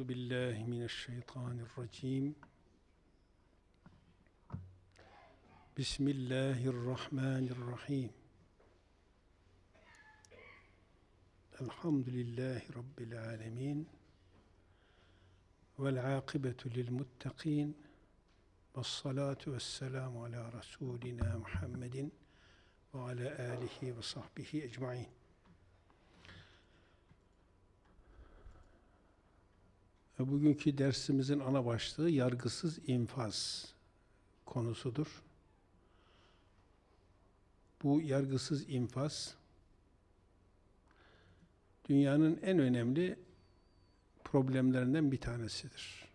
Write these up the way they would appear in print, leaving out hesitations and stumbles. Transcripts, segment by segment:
Euzu billahi mineşşeytanirracim. Bismillahirrahmanirrahim. Elhamdülillahi Rabbil alemin. Vel âkıbetu lil muttaqin. Vessalatu vesselamu ala Resulina Muhammedin ve ala alihi ve sahbihi ecmaîn. Bugünkü dersimizin ana başlığı yargısız infaz konusudur. Bu yargısız infaz dünyanın en önemli problemlerinden bir tanesidir.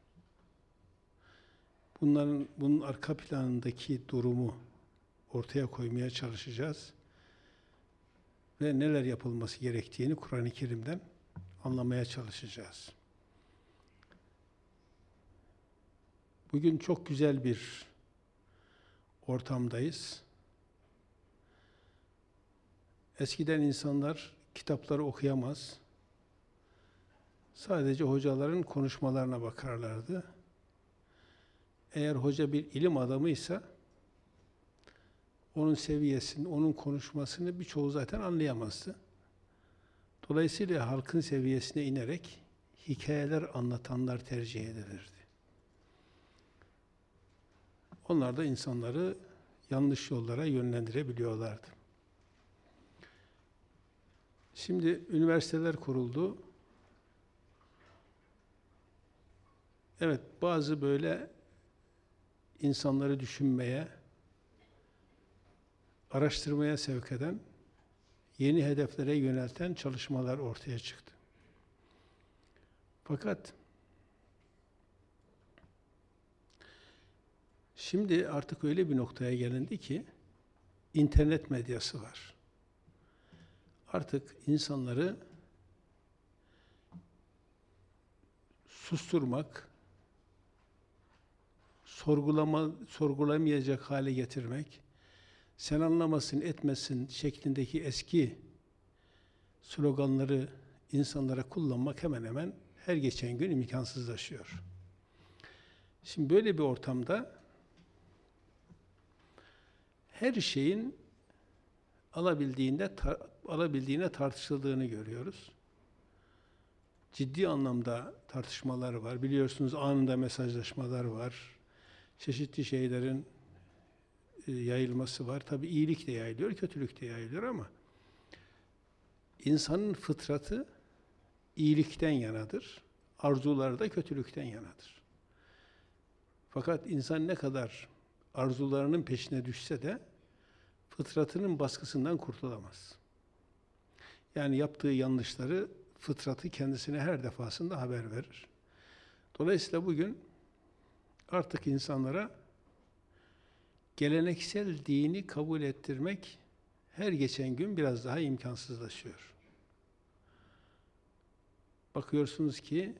Bunun arka planındaki durumu ortaya koymaya çalışacağız ve neler yapılması gerektiğini Kur'an-ı Kerim'den anlamaya çalışacağız. Bugün çok güzel bir ortamdayız. Eskiden insanlar kitapları okuyamaz, sadece hocaların konuşmalarına bakarlardı. Eğer hoca bir ilim adamıysa, onun seviyesini, onun konuşmasını birçoğu zaten anlayamazdı. Dolayısıyla halkın seviyesine inerek hikayeler anlatanlar tercih edilirdi. Onlar da insanları yanlış yollara yönlendirebiliyorlardı. Şimdi üniversiteler kuruldu. Evet, bazı böyle insanları düşünmeye, araştırmaya sevk eden, yeni hedeflere yönelten çalışmalar ortaya çıktı. Fakat şimdi artık öyle bir noktaya gelindi ki internet medyası var. Artık insanları susturmak, sorgulamayacak hale getirmek, sen anlamasın, etmesin şeklindeki eski sloganları insanlara kullanmak hemen hemen her geçen gün imkansızlaşıyor. Şimdi böyle bir ortamda her şeyin alabildiğine tartışıldığını görüyoruz. Ciddi anlamda tartışmalar var. Biliyorsunuz anında mesajlaşmalar var. Çeşitli şeylerin yayılması var. Tabii iyilik de yayılıyor, kötülük de yayılıyor ama insanın fıtratı iyilikten yanadır. Arzuları da kötülükten yanadır. Fakat insan ne kadar arzularının peşine düşse de fıtratının baskısından kurtulamaz. Yani yaptığı yanlışları fıtratı kendisine her defasında haber verir. Dolayısıyla bugün artık insanlara geleneksel dini kabul ettirmek her geçen gün biraz daha imkansızlaşıyor. Bakıyorsunuz ki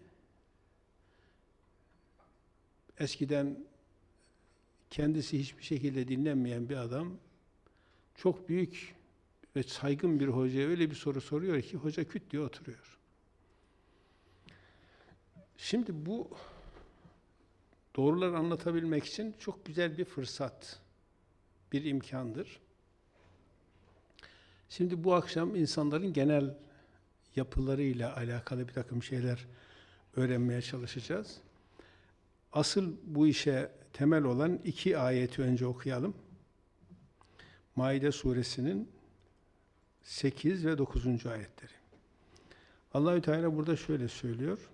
eskiden kendisi hiçbir şekilde dinlenmeyen bir adam çok büyük ve saygın bir hocaya öyle bir soru soruyor ki hoca küt diye oturuyor. Şimdi bu doğruları anlatabilmek için çok güzel bir fırsat, bir imkandır. Şimdi bu akşam insanların genel yapılarıyla alakalı bir takım şeyler öğrenmeye çalışacağız. Asıl bu işe temel olan 2 ayeti önce okuyalım. Maide suresinin 8 ve 9. ayetleri. Allahü Teala burada şöyle söylüyor.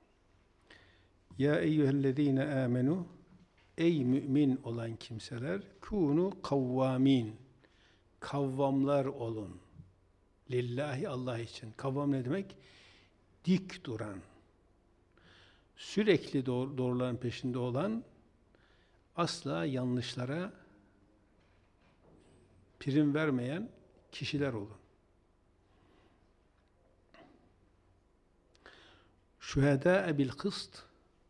Ya eyyühellezine amenu, ey mümin olan kimseler, kûnû kavvâmin, kavvamlar olun. Lillahi, Allah için. Kavvam ne demek? Dik duran, sürekli doğruların peşinde olan, asla yanlışlara prim vermeyen kişiler olun. Şühedâe bil kıst,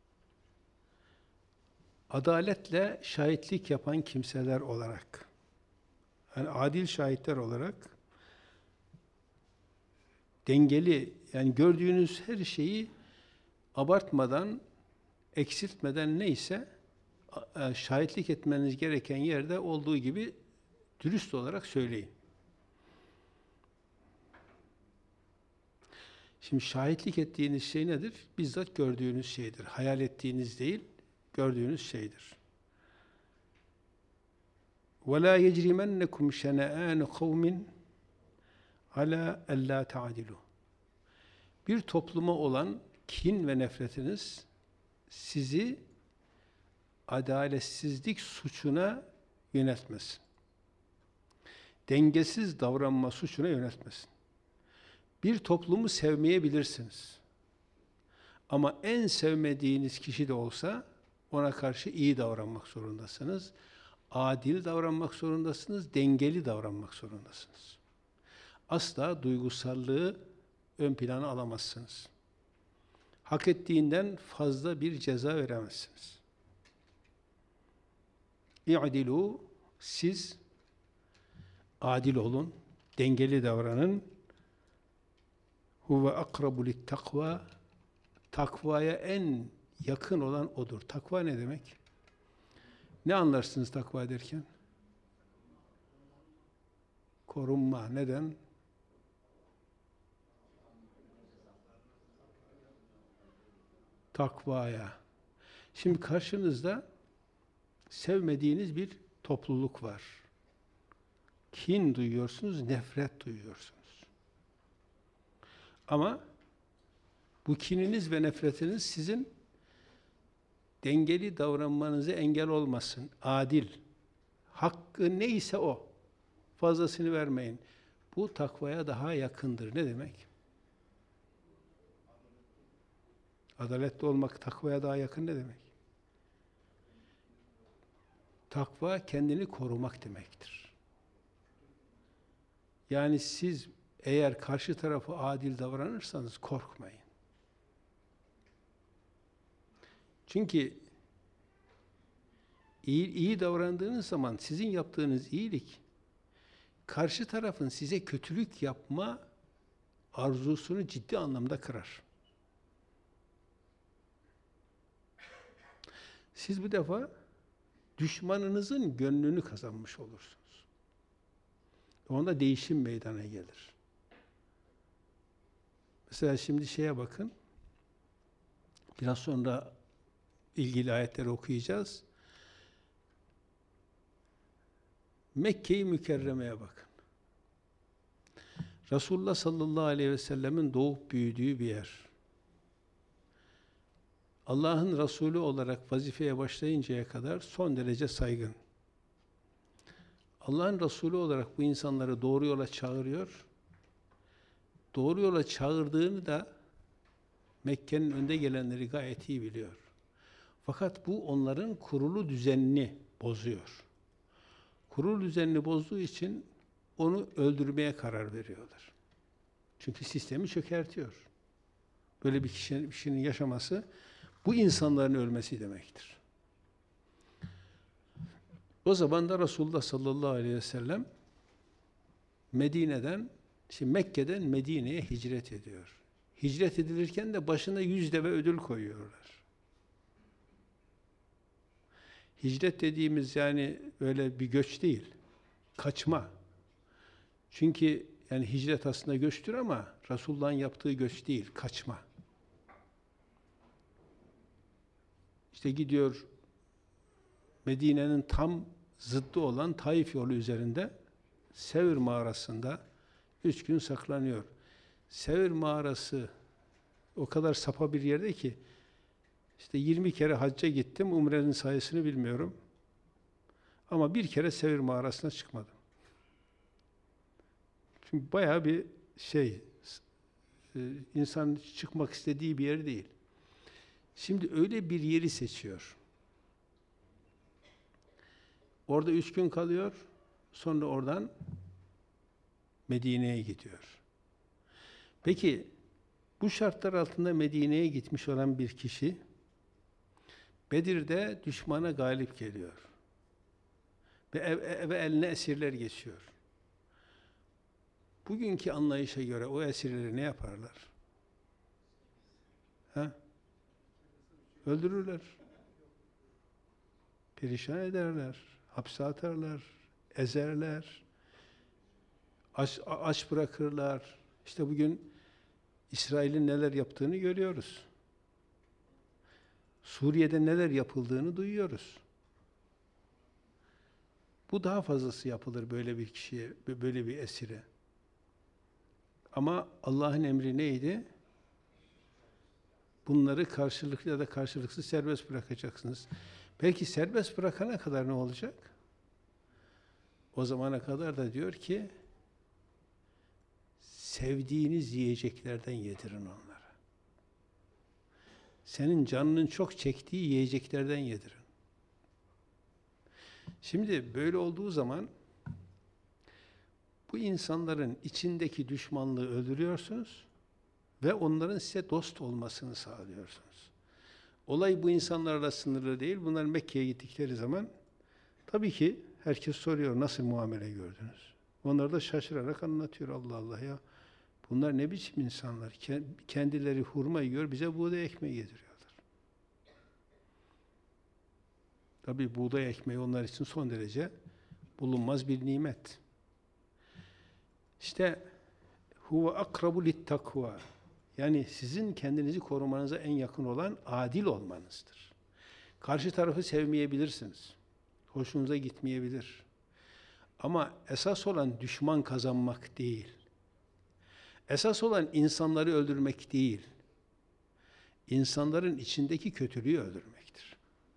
adaletle şahitlik yapan kimseler olarak, yani adil şahitler olarak, dengeli, yani gördüğünüz her şeyi abartmadan, eksiltmeden neyse şahitlik etmeniz gereken yerde olduğu gibi dürüst olarak söyleyin. Şimdi şahitlik ettiğiniz şey nedir? Bizzat gördüğünüz şeydir. Hayal ettiğiniz değil, gördüğünüz şeydir. وَلَا يَجْرِمَنَّكُمْ شَنَآنُ قَوْمٍ عَلَى أَلَّا تَعْدِلُوا. Bir topluma olan kin ve nefretiniz sizi adaletsizlik suçuna yöneltmesin. Dengesiz davranma suçuna yöneltmesin. Bir toplumu sevmeyebilirsiniz. Ama en sevmediğiniz kişi de olsa ona karşı iyi davranmak zorundasınız. Adil davranmak zorundasınız, dengeli davranmak zorundasınız. Asla duygusallığı ön plana alamazsınız. Hak ettiğinden fazla bir ceza veremezsiniz. İ'dilû, siz adil olun, dengeli davranın. Huve akrabu littakva, takvaya en yakın olan odur. Takva ne demek? Ne anlarsınız takva derken? Korunma. Neden? Takvaya. Şimdi karşınızda sevmediğiniz bir topluluk var. Kin duyuyorsunuz, nefret duyuyorsunuz. Ama bu kininiz ve nefretiniz sizin dengeli davranmanıza engel olmasın. Adil. Hakkı neyse o. Fazlasını vermeyin. Bu takvaya daha yakındır. Ne demek? Adaletli olmak takvaya daha yakın ne demek? Takva kendini korumak demektir. Yani siz eğer karşı tarafı adil davranırsanız korkmayın. Çünkü iyi davrandığınız zaman sizin yaptığınız iyilik karşı tarafın size kötülük yapma arzusunu ciddi anlamda kırar. Siz bu defa düşmanınızın gönlünü kazanmış olursunuz. Onda değişim meydana gelir. Mesela şimdi şeye bakın. Biraz sonra ilgili ayetleri okuyacağız. Mekke-i Mükerreme'ye bakın. Resulullah sallallahu aleyhi ve sellemin doğup büyüdüğü bir yer. Allah'ın Resulü olarak vazifeye başlayıncaya kadar son derece saygın. Allah'ın Resulü olarak bu insanları doğru yola çağırıyor. Doğru yola çağırdığını da Mekke'nin önde gelenleri gayet iyi biliyor. Fakat bu onların kurulu düzenini bozuyor. Kurulu düzenini bozduğu için onu öldürmeye karar veriyorlar. Çünkü sistemi çökertiyor. Böyle bir kişinin yaşaması, bu insanların ölmesi demektir. O zaman da Resulullah sallallahu aleyhi ve sellem Mekke'den Medine'ye hicret ediyor. Hicret edilirken de başına 100 deve ödül koyuyorlar. Hicret dediğimiz yani öyle bir göç değil, kaçma. Çünkü yani hicret aslında göçtür ama Resulullah'ın yaptığı göç değil, kaçma. İşte gidiyor Medine'nin tam zıddı olan Taif yolu üzerinde Sevr mağarasında 3 gün saklanıyor. Sevr mağarası o kadar sapa bir yerde ki işte 20 kere hacca gittim, umrenin sayısını bilmiyorum. Ama bir kere Sevr mağarasına çıkmadım. Çünkü bayağı bir insan çıkmak istediği bir yer değil. Şimdi öyle bir yeri seçiyor. Orada 3 gün kalıyor, sonra oradan Medine'ye gidiyor. Peki, bu şartlar altında Medine'ye gitmiş olan bir kişi, Bedir'de düşmana galip geliyor. Ve eline esirler geçiyor. Bugünkü anlayışa göre o esirleri ne yaparlar? Ha? öldürürler. Perişan ederler, hapse atarlar, ezerler, aç bırakırlar. İşte bugün İsrail'in neler yaptığını görüyoruz. Suriye'de neler yapıldığını duyuyoruz. Bu daha fazlası yapılır böyle bir kişiye, böyle bir esire. Ama Allah'ın emri neydi? Bunları karşılıklı ya da karşılıksız serbest bırakacaksınız. Belki serbest bırakana kadar ne olacak? O zamana kadar da diyor ki, sevdiğiniz yiyeceklerden yedirin onlara. Senin canının çok çektiği yiyeceklerden yedirin. Şimdi böyle olduğu zaman bu insanların içindeki düşmanlığı öldürüyorsunuz ve onların size dost olmasını sağlıyorsunuz. Olay bu insanlarla sınırlı değil. Bunlar Mekke'ye gittikleri zaman tabii ki herkes soruyor, nasıl muamele gördünüz? Onlar da şaşırarak anlatıyor, Allah Allah ya. Bunlar ne biçim insanlar? Kendileri hurma yiyor, bize buğday ekmeği yediriyorlar. Tabii buğday ekmeği onlar için son derece bulunmaz bir nimet. İşte huve akrabu littakva. Yani sizin kendinizi korumanıza en yakın olan adil olmanızdır. Karşı tarafı sevmeyebilirsiniz. Hoşunuza gitmeyebilir. Ama esas olan düşman kazanmak değil. Esas olan insanları öldürmek değil. İnsanların içindeki kötülüğü öldürmektir.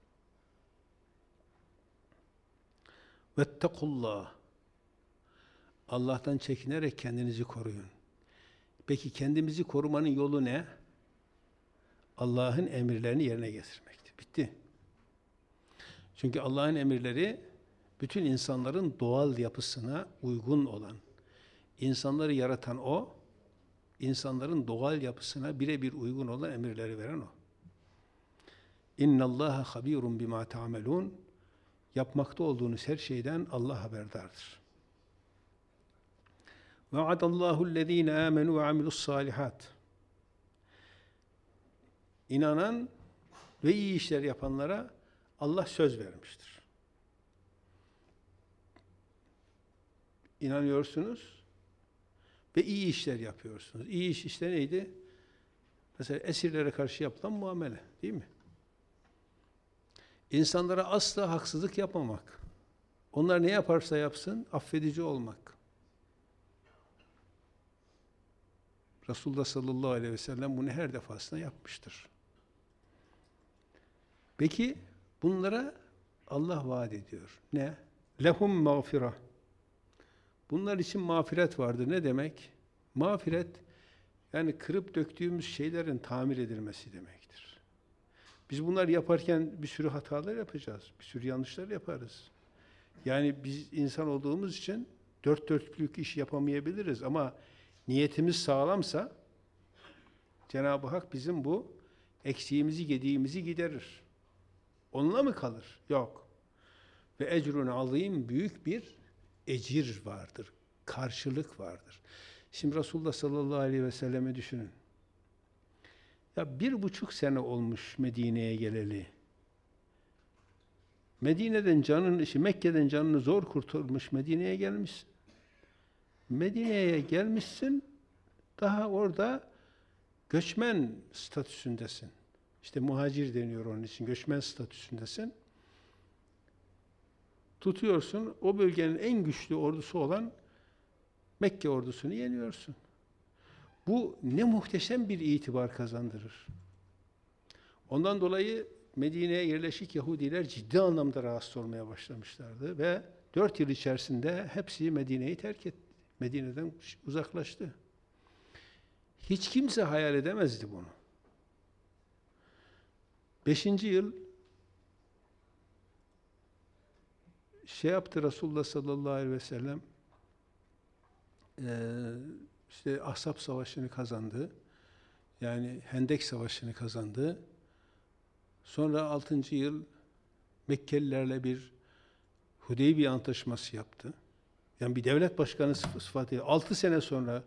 Vettekullah. Allah'tan çekinerek kendinizi koruyun. Peki kendimizi korumanın yolu ne? Allah'ın emirlerini yerine getirmektir. Bitti. Çünkü Allah'ın emirleri bütün insanların doğal yapısına uygun olan, insanları yaratan O, insanların doğal yapısına birebir uygun olan emirleri veren O. İnnallâhe habîrun bimâ ta'melûn. Yapmakta olduğunuz her şeyden Allah haberdardır. وَعَدَ الَّذ۪ينَ آمَنُوا وَعَمِلُوا الصَّالِحَاتِ. İnanan ve iyi işler yapanlara Allah söz vermiştir. İnanıyorsunuz ve iyi işler yapıyorsunuz. İyi iş işte neydi? Mesela esirlere karşı yapılan muamele, değil mi? İnsanlara asla haksızlık yapmamak. Onlar ne yaparsa yapsın, affedici olmak. Resulullah sallallahu aleyhi ve sellem bunu her defasında yapmıştır. Peki bunlara Allah vaat ediyor. Ne? Lehum mağfirah. Bunlar için mağfiret vardır. Ne demek? Mağfiret, yani kırıp döktüğümüz şeylerin tamir edilmesi demektir. Biz bunları yaparken bir sürü hatalar yapacağız. Bir sürü yanlışlar yaparız. Yani biz insan olduğumuz için dört dörtlük iş yapamayabiliriz ama niyetimiz sağlamsa Cenab-ı Hak bizim bu eksiğimizi, gediğimizi giderir. Onunla mı kalır? Yok. Ve ecrun azim, büyük bir ecir vardır. Karşılık vardır. Şimdi Resulullah sallallahu aleyhi ve sellem'i düşünün. Ya 1,5 sene olmuş Medine'ye geleli. Mekke'den canını zor kurtulmuş Medine'ye gelmişsin. Medine'ye gelmişsin, daha orada göçmen statüsündesin. İşte muhacir deniyor onun için, göçmen statüsündesin. Tutuyorsun, o bölgenin en güçlü ordusu olan Mekke ordusunu yeniyorsun. Bu ne muhteşem bir itibar kazandırır. Ondan dolayı Medine'ye yerleşik Yahudiler ciddi anlamda rahatsız olmaya başlamışlardı ve 4 yıl içerisinde hepsi Medine'yi terk etti. Medine'den uzaklaştı. Hiç kimse hayal edemezdi bunu. 5. yıl yaptı Resulullah sallallahu aleyhi ve sellem, işte Ahzab Savaşı'nı kazandı. Yani Hendek Savaşı'nı kazandı. Sonra 6. yıl Mekkelilerle bir Hudeybiye Antlaşması yaptı. Yani bir devlet başkanı sıfatıyla 6 sene sonra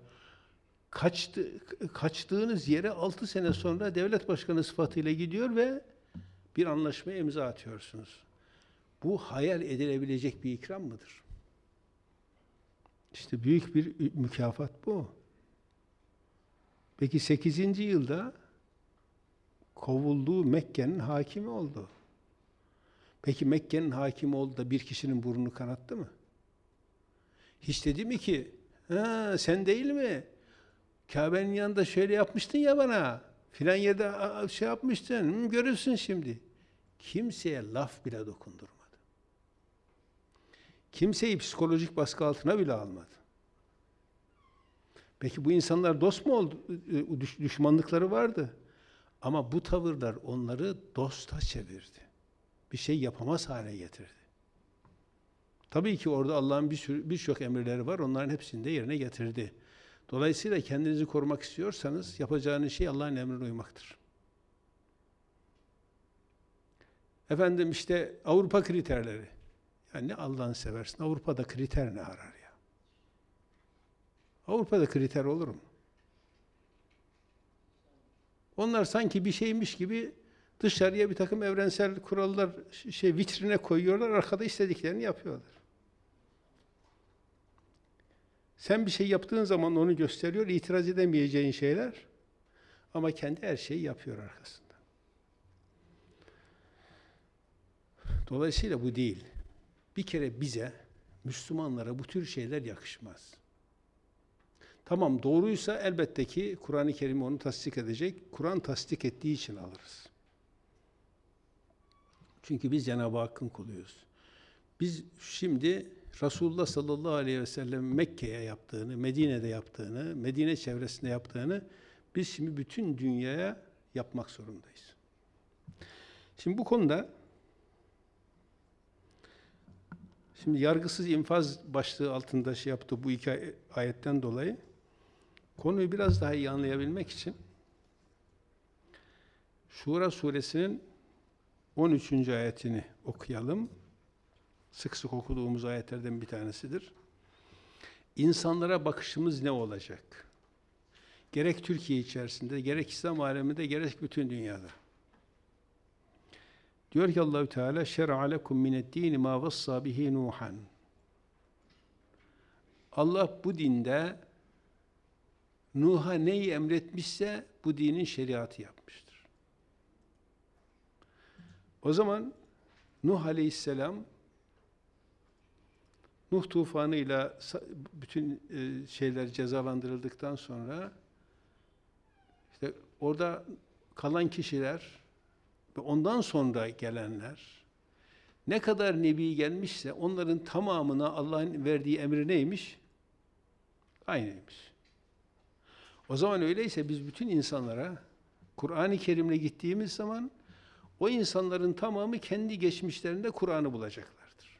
kaçtığınız yere 6 sene sonra devlet başkanı sıfatıyla gidiyor ve bir anlaşmaya imza atıyorsunuz. Bu hayal edilebilecek bir ikram mıdır? İşte büyük bir mükafat bu. Peki 8. yılda kovulduğu Mekke'nin hakimi oldu. Peki Mekke'nin hakimi oldu da bir kişinin burnunu kanattı mı? Hiç dedi mi ki, ha, sen değil mi? Kabe'nin yanında şöyle yapmıştın ya bana, filan yerde şey yapmıştın, görürsün şimdi. Kimseye laf bile dokundurmadı. Kimseyi psikolojik baskı altına bile almadı. Peki bu insanlar dost mu oldu? Düşmanlıkları vardı. Ama bu tavırlar onları dosta çevirdi. Bir şey yapamaz hale getirdi. Tabii ki orada Allah'ın birçok emirleri var. Onların hepsini de yerine getirdi. Dolayısıyla kendinizi korumak istiyorsanız yapacağınız şey Allah'ın emrine uymaktır. Efendim işte Avrupa kriterleri. Yani ne Allah'ını seversin. Avrupa'da kriter ne arar ya? Avrupa'da kriter olur mu? Onlar sanki bir şeymiş gibi dışarıya bir takım evrensel kurallar vitrine koyuyorlar, arkada istediklerini yapıyorlar. Sen bir şey yaptığın zaman onu gösteriyor, itiraz edemeyeceğin şeyler ama kendi her şeyi yapıyor arkasında. Dolayısıyla bu değil. Bir kere bize, Müslümanlara bu tür şeyler yakışmaz. Tamam, doğruysa elbette ki Kur'an-ı Kerim onu tasdik edecek. Kur'an tasdik ettiği için alırız. Çünkü biz Cenab-ı Hakk'ın kuluyuz. Biz şimdi Resulullah sallallahu aleyhi ve sellem Mekke'ye yaptığını, Medine'de yaptığını, Medine çevresinde yaptığını biz şimdi bütün dünyaya yapmak zorundayız. Şimdi bu konuda yargısız infaz başlığı altında yaptı bu iki ayetten dolayı konuyu biraz daha iyi anlayabilmek için Şura suresinin 13. ayetini okuyalım. Sık sık okuduğumuz ayetlerden bir tanesidir. İnsanlara bakışımız ne olacak? Gerek Türkiye içerisinde, gerek İslam aleminde, gerek bütün dünyada. Diyor ki Allahü Teala: "Şer'a lekum mined-din ma vassa bihi Nuhan." Allah bu dinde Nuh'a neyi emretmişse bu dinin şeriatı yapmıştır. O zaman Nuh Aleyhisselam Nuh tufanıyla bütün şeyler cezalandırıldıktan sonra işte orada kalan kişiler ve ondan sonra gelenler ne kadar nebi gelmişse onların tamamına Allah'ın verdiği emri neymiş? Aynıymış. O zaman öyleyse biz bütün insanlara Kur'an-ı Kerim'le gittiğimiz zaman o insanların tamamı kendi geçmişlerinde Kur'an'ı bulacaklardır.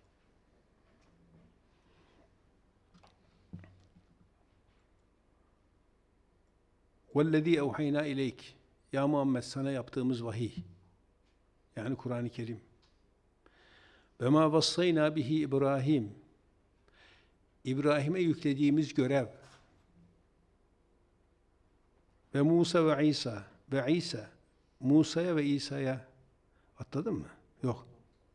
وَالَّذ۪ي اَوْحَيْنَا اِلَيْكِ Ya Muhammed, sana yaptığımız vahiy, yani Kur'an-ı Kerim. وَمَا وَصَّيْنَا bihi İbrahim İbrahim'e yüklediğimiz görev ve Musa ve İsa ve İsa Musa'ya ve İsa'ya atladın mı? Yok.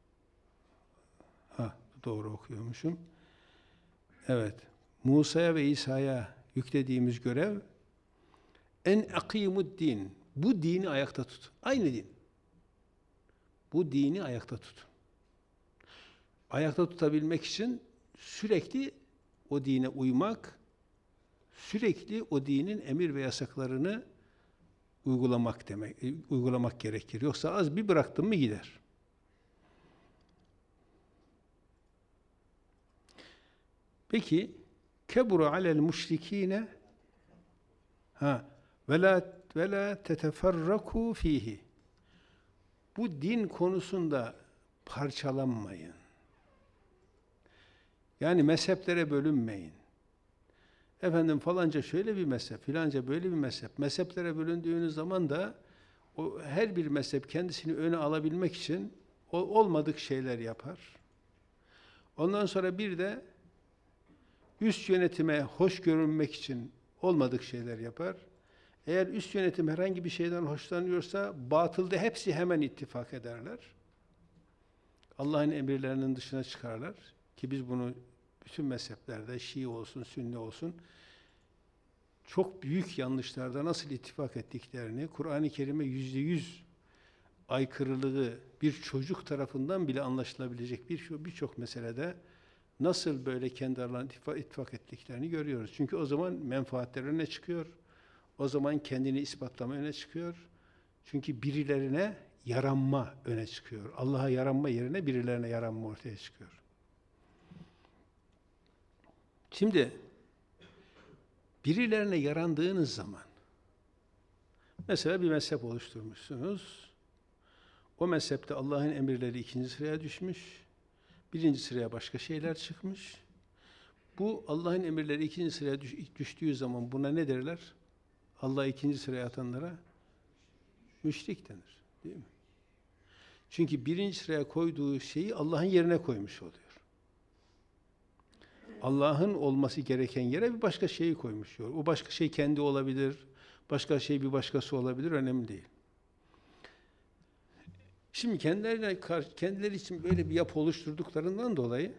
Doğru okuyormuşum. Evet. Musa'ya ve İsa'ya yüklediğimiz görev en akimuddin. Bu dini ayakta tut. Aynı din. Bu dini ayakta tut. Ayakta tutabilmek için sürekli o dine uymak, sürekli o dinin emir ve yasaklarını uygulamak gerekir. Yoksa az bir bıraktın mı gider. Peki keburu alel müşrikine ve la teteferraku fihi. Bu din konusunda parçalanmayın. Yani mezheplere bölünmeyin. Efendim falanca şöyle bir mezhep, filanca böyle bir mezhep. Mezheplere bölündüğünüz zaman da her bir mezhep kendisini öne alabilmek için olmadık şeyler yapar. Ondan sonra bir de üst yönetime hoş görünmek için olmadık şeyler yapar. Eğer üst yönetim herhangi bir şeyden hoşlanıyorsa batılda hepsi hemen ittifak ederler. Allah'ın emirlerinin dışına çıkarlar ki biz bunu bütün mezheplerde Şii olsun, Sünni olsun çok büyük yanlışlarda nasıl ittifak ettiklerini, Kur'an-ı Kerim'e %100 aykırılığı bir çocuk tarafından bile anlaşılabilecek birçok meselede nasıl böyle kendi aralarında ittifak ettiklerini görüyoruz. Çünkü o zaman menfaatler öne çıkıyor. O zaman kendini ispatlama öne çıkıyor. Çünkü birilerine yaranma öne çıkıyor. Allah'a yaranma yerine birilerine yaranma ortaya çıkıyor. Şimdi birilerine yarandığınız zaman mesela bir mezhep oluşturmuşsunuz. O mezhepte Allah'ın emirleri ikinci sıraya düşmüş. Birinci sıraya başka şeyler çıkmış. Bu Allah'ın emirleri ikinci sıraya düştüğü zaman buna ne derler? Allah ikinci sıraya atanlara müşrik denir. Değil mi? Çünkü birinci sıraya koyduğu şeyi Allah'ın yerine koymuş oluyor. Allah'ın olması gereken yere bir başka şeyi koymuş oluyor. O başka şey kendi olabilir, başka şey bir başkası olabilir, önemli değil. Şimdi kendileri için böyle bir yapı oluşturduklarından dolayı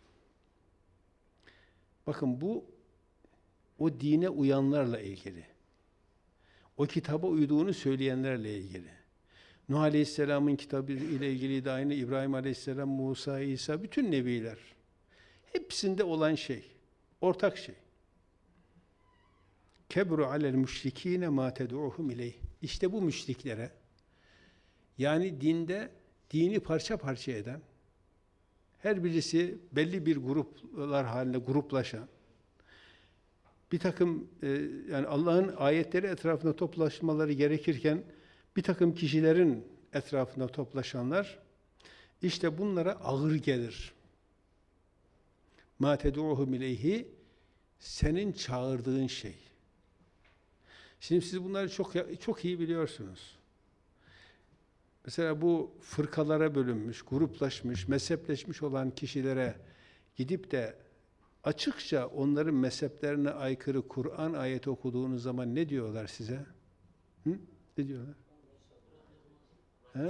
bakın bu o dine uyanlarla ilgili. O kitaba uyduğunu söyleyenlerle ilgili. Nuh Aleyhisselam'ın kitabı ile ilgili de aynı, İbrahim Aleyhisselam, Musa, İsa, bütün nebiler. Hepsinde olan şey, ortak şey. Kebru alel müşrikîne mâ ted'uhum ileyh. İşte bu müşriklere, yani dini parça parça eden, her birisi belli bir gruplar halinde gruplaşan, bir takım yani Allah'ın ayetleri etrafında toplaşmaları gerekirken bir takım kişilerin etrafında toplaşanlar, işte bunlara ağır gelir. مَا تَدُعُهُمْ اِلَيْهِ senin çağırdığın şey. Şimdi siz bunları çok iyi biliyorsunuz. Mesela bu fırkalara bölünmüş, gruplaşmış, mezhepleşmiş olan kişilere gidip de açıkça onların mezheplerine aykırı Kur'an ayeti okuduğunuz zaman ne diyorlar size? Hı? Ne diyorlar? He?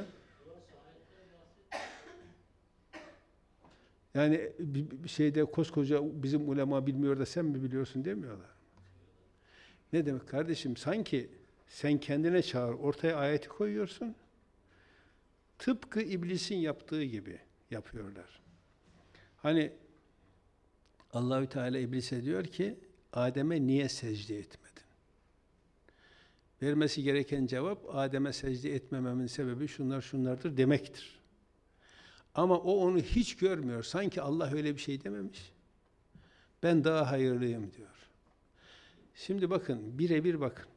Yani bir şeyde koskoca bizim ulema bilmiyor da sen mi biliyorsun demiyorlar. Ne demek kardeşim? Sanki sen kendine çağır, ortaya ayeti koyuyorsun. Tıpkı iblisin yaptığı gibi yapıyorlar. Hani Allahü Teala iblise diyor ki, Adem'e niye secde etmedin? Vermesi gereken cevap, Adem'e secde etmememin sebebi şunlardır demektir. Ama o onu hiç görmüyor. Sanki Allah öyle bir şey dememiş. Ben daha hayırlıyım diyor. Şimdi bakın, birebir bakın.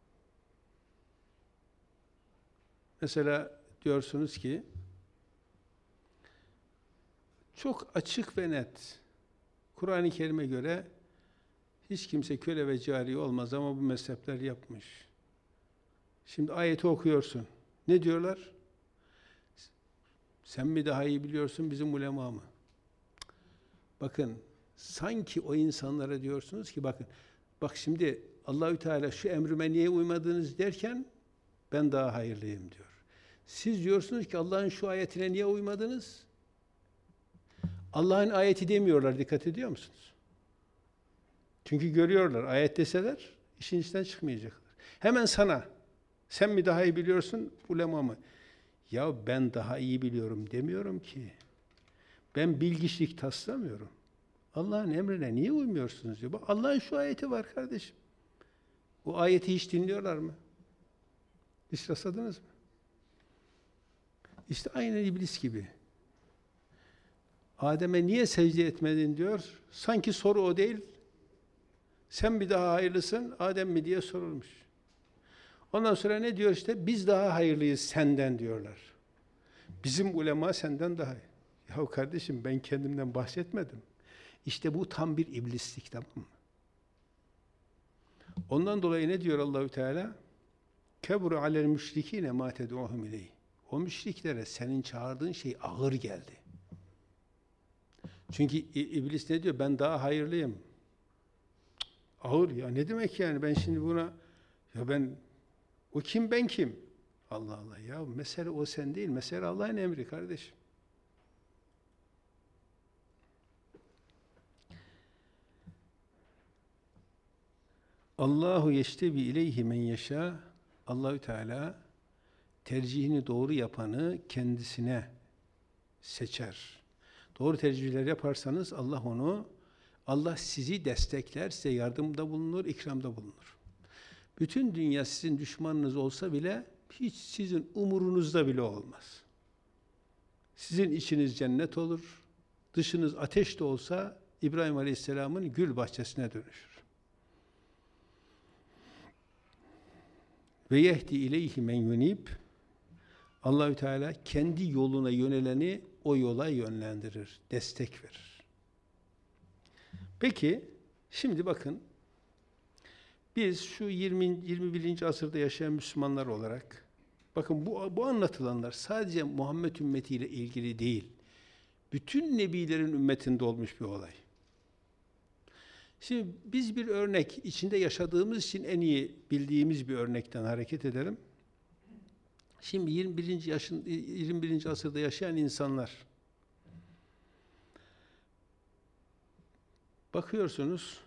Mesela diyorsunuz ki, çok açık ve net, Kur'an-ı Kerim'e göre hiç kimse köle ve cari olmaz ama bu mezhepler yapmış. Şimdi ayeti okuyorsun. Ne diyorlar? Sen mi daha iyi biliyorsun, bizim ulema mı? Bakın, sanki o insanlara diyorsunuz ki, bak şimdi Allahü Teala şu emrime niye uymadınız derken, ben daha hayırlıyım diyor. Siz diyorsunuz ki Allah'ın şu ayetine niye uymadınız? Allah'ın ayeti demiyorlar, dikkat ediyor musunuz? Çünkü görüyorlar, ayet deseler işin içinden çıkmayacaklar. Hemen sen mi daha iyi biliyorsun, ulema mı? Ya ben daha iyi biliyorum demiyorum ki. Ben bilgiçlik taslamıyorum. Allah'ın emrine niye uymuyorsunuz diyor. Bak Allah'ın şu ayeti var kardeşim. O ayeti hiç dinliyorlar mı? Hiç rastladınız mı? İşte aynen iblis gibi. Adem'e niye secde etmedin diyor. Sanki soru o değil. Sen mi daha hayırlısın, Adem mi diye sorulmuş. Ondan sonra ne diyor işte? Biz daha hayırlıyız senden diyorlar. Bizim ulema senden daha iyi. Ya kardeşim ben kendimden bahsetmedim. İşte bu tam bir iblislik, tamam mı? Ondan dolayı ne diyor Allahü Teala? Kebru alel müşrikine ma ted'uhum ileyh. O müşriklere senin çağırdığın şey ağır geldi. Çünkü iblis ne diyor? Ben daha hayırlıyım. Ağır ya, ne demek yani? Ben şimdi buna Ya o kim, ben kim? Allah Allah ya, mesele o sen değil, mesele Allah'ın emri kardeşim. Allahu yeştebi ileyhi men yeşâ. Allahü Teala tercihini doğru yapanı kendisine seçer. Doğru tercihler yaparsanız Allah sizi destekler, size yardımda bulunur, ikramda bulunur. Bütün dünya sizin düşmanınız olsa bile hiç sizin umurunuzda bile olmaz. Sizin içiniz cennet olur, dışınız ateş de olsa İbrahim Aleyhisselam'ın gül bahçesine dönüşür. Ve yehdi ileyhi men yunib. Allahü Teala kendi yoluna yöneleni o yola yönlendirir, destek verir. Peki, şimdi bakın, biz şu 21. asırda yaşayan Müslümanlar olarak, bakın bu anlatılanlar sadece Muhammed ümmetiyle ilgili değil, bütün nebilerin ümmetinde olmuş bir olay. Şimdi biz bir örnek, içinde yaşadığımız için en iyi bildiğimiz bir örnekten hareket edelim. Şimdi 21. asırda yaşayan insanlar, bakıyorsunuz,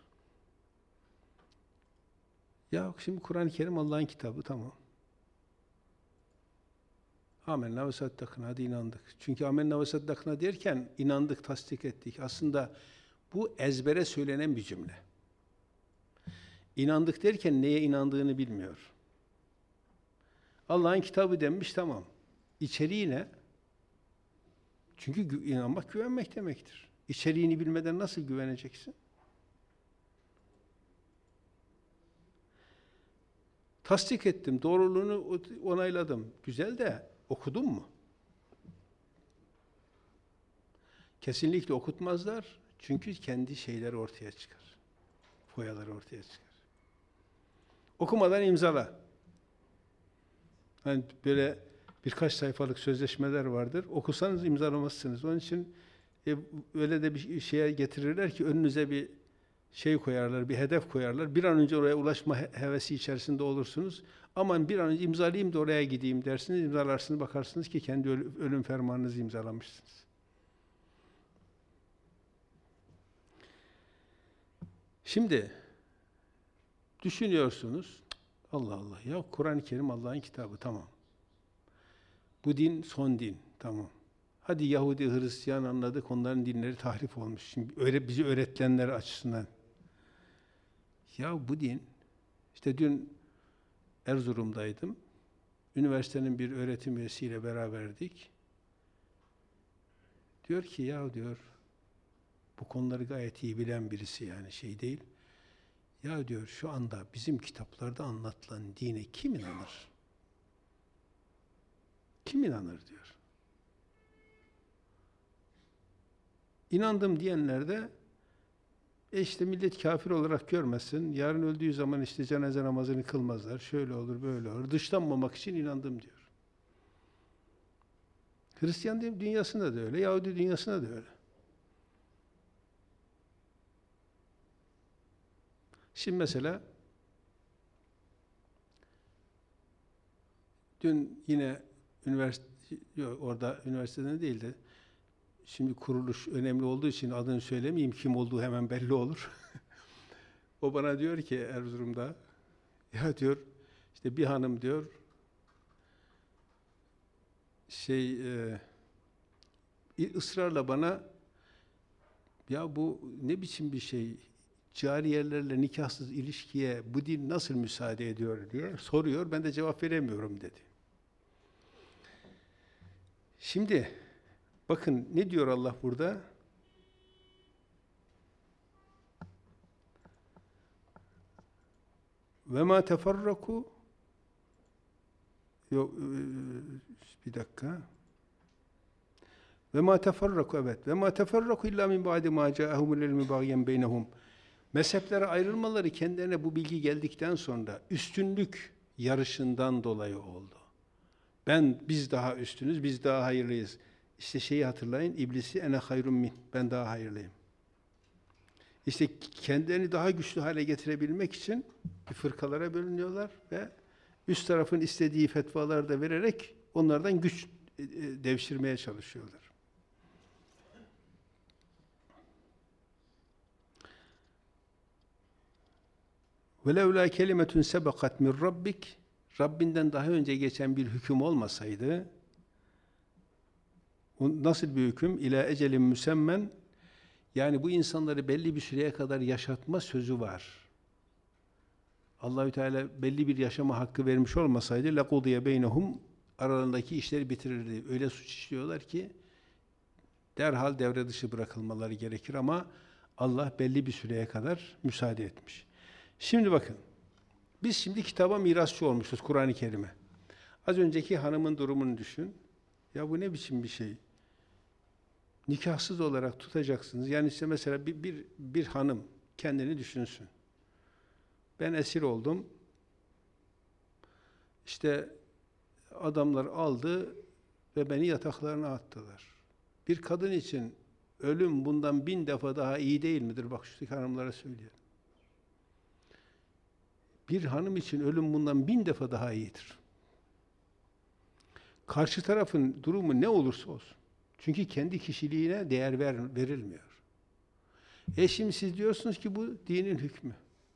ya şimdi Kur'an-ı Kerim Allah'ın kitabı, tamam. Amenna ve saddakna, hadi inandık. Çünkü amenna ve saddakna derken inandık, tasdik ettik. Aslında bu ezbere söylenen bir cümle. İnandık derken neye inandığını bilmiyor. Allah'ın kitabı denmiş, tamam. İçeriği ne? Çünkü inanmak güvenmek demektir. İçeriğini bilmeden nasıl güveneceksin? Tasdik ettim, doğruluğunu onayladım. Güzel de okudun mu? Kesinlikle okutmazlar. Çünkü kendi şeyleri ortaya çıkar. Foyaları ortaya çıkar. Okumadan imzala. Hani böyle birkaç sayfalık sözleşmeler vardır. Okusanız imzalamazsınız. Onun için öyle de bir şeye getirirler ki önünüze bir şey koyarlar, bir hedef koyarlar. Bir an önce oraya ulaşma hevesi içerisinde olursunuz. Aman bir an önce imzalayayım da oraya gideyim dersiniz. İmzalarsınız, bakarsınız ki kendi ölüm fermanınızı imzalamışsınız. Şimdi düşünüyorsunuz, Allah Allah ya, Kur'an-ı Kerim Allah'ın kitabı, tamam. Bu din son din, tamam. Hadi Yahudi, Hristiyan anladık, onların dinleri tahrif olmuş. Şimdi bizi öğretilenler açısından. Ya bu din, işte dün Erzurum'daydım. Üniversitenin bir öğretim üyesiyle beraberdik. Diyor ki, ya diyor, bu konuları gayet iyi bilen birisi, yani şey değil. Ya diyor, şu anda bizim kitaplarda anlatılan dine kim inanır? Kim inanır diyor. İnandım diyenler de işte millet kafir olarak görmesin, yarın öldüğü zaman işte cenaze namazını kılmazlar, şöyle olur, böyle olur, dışlanmamak için inandım diyor. Hristiyan dünyasında da öyle, Yahudi dünyasında da öyle. Şimdi mesela dün yine üniversiteden değil de, şimdi kuruluş önemli olduğu için adını söylemeyeyim, kim olduğu hemen belli olur. O bana diyor ki Erzurum'da, ya diyor, işte bir hanım diyor, ısrarla bana, ya bu ne biçim bir şey, cariyelerle nikahsız ilişkiye bu din nasıl müsaade ediyor diye soruyor, ben de cevap veremiyorum dedi. Şimdi bakın ne diyor Allah burada? Ve ma teferraku, yok bir dakika. Ve ma teferraku, evet. Ve ma teferraku illa min ba'di ma ca'ahumul ilmu bagyen beynehum. Mezheplere ayrılmaları kendilerine bu bilgi geldikten sonra üstünlük yarışından dolayı oldu. Biz daha üstünüz, biz daha hayırlıyız. İşte şeyi hatırlayın, iblisi ene hayrun min, ben daha hayırlıyım. İşte kendilerini daha güçlü hale getirebilmek için bir fırkalara bölünüyorlar ve üst tarafın istediği fetvaları da vererek onlardan güç devşirmeye çalışıyorlar. وَلَوْلَا كَلِمَةٌ سَبَقَتْ مِنْ رَبِّكَ Rabbinden daha önce geçen bir hüküm olmasaydı, nasıl bir hüküm? İlâ ecelin müsemmen, yani bu insanları belli bir süreye kadar yaşatma sözü var. Allahü Teala belli bir yaşama hakkı vermiş olmasaydı لَقُضِيَ بَيْنَهُمْ aralarındaki işleri bitirirdi. Öyle suç işliyorlar ki derhal devre dışı bırakılmaları gerekir ama Allah belli bir süreye kadar müsaade etmiş. Şimdi bakın, biz şimdi kitaba mirasçı olmuşuz, Kur'an-ı Kerim'e. Az önceki hanımın durumunu düşün. Ya bu ne biçim bir şey? Nikahsız olarak tutacaksınız. Yani işte mesela bir hanım kendini düşünsün. Ben esir oldum. İşte adamlar aldı ve beni yataklarına attılar. Bir kadın için ölüm bundan 1000 defa daha iyi değil midir? Bak şu hanımlara söyleyelim. Bir hanım için ölüm bundan 1000 defa daha iyidir. Karşı tarafın durumu ne olursa olsun. Çünkü kendi kişiliğine değer verilmiyor. Şimdi siz diyorsunuz ki bu dinin hükmü.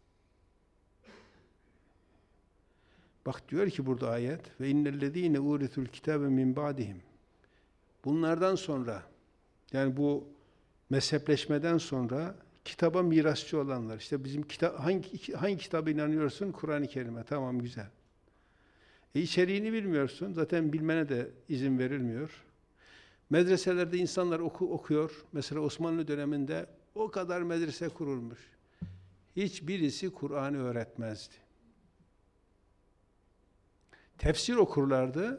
Bak diyor ki burada ayet ve innellezîne ûritul kitâbe min ba'dihim. Bunlardan sonra, yani bu mezhepleşmeden sonra kitaba mirasçı olanlar, işte bizim hangi kitaba inanıyorsun? Kur'an-ı Kerim'e. Tamam, güzel. İçeriğini bilmiyorsun. Zaten bilmene de izin verilmiyor. Medreselerde insanlar okuyor. Mesela Osmanlı döneminde o kadar medrese kurulmuş. Hiçbirisi Kur'an'ı öğretmezdi. Tefsir okurlardı.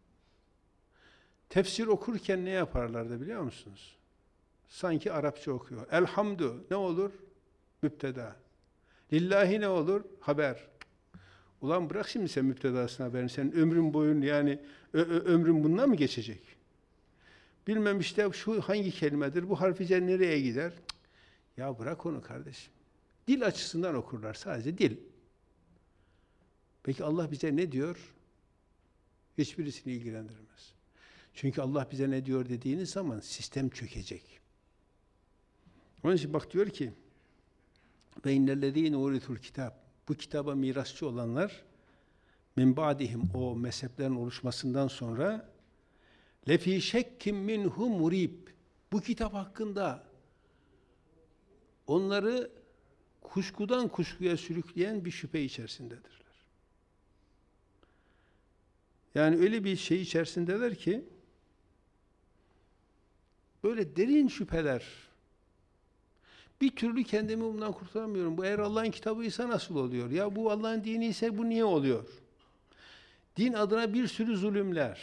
Tefsir okurken ne yaparlardı biliyor musunuz? Sanki Arapça okuyor. Elhamdü ne olur? Müpteda. Lillahi ne olur? Haber. Ulan bırak şimdi sen müptedasını haberini. Senin ömrün boyun yani ömrün bundan mı geçecek? Bilmem işte şu hangi kelimedir? Bu harfice nereye gider? Cık. Ya bırak onu kardeşim. Dil açısından okurlar. Sadece dil. Peki Allah bize ne diyor? Hiçbirisini ilgilendirmez. Çünkü Allah bize ne diyor dediğiniz zaman sistem çökecek. Onun için bak diyor ki ve innellezîne uritul kitap, bu kitaba mirasçı olanlar min ba'dihim, o mezheplerin oluşmasından sonra lefî şekkim minhu murib, bu kitap hakkında onları kuşkudan kuşkuya sürükleyen bir şüphe içerisindedirler. Yani öyle bir şey içerisindeler ki böyle derin şüpheler. Bir türlü kendimi bundan kurtaramıyorum. Bu eğer Allah'ın kitabıysa nasıl oluyor? Ya bu Allah'ın dini ise bu niye oluyor? Din adına bir sürü zulümler.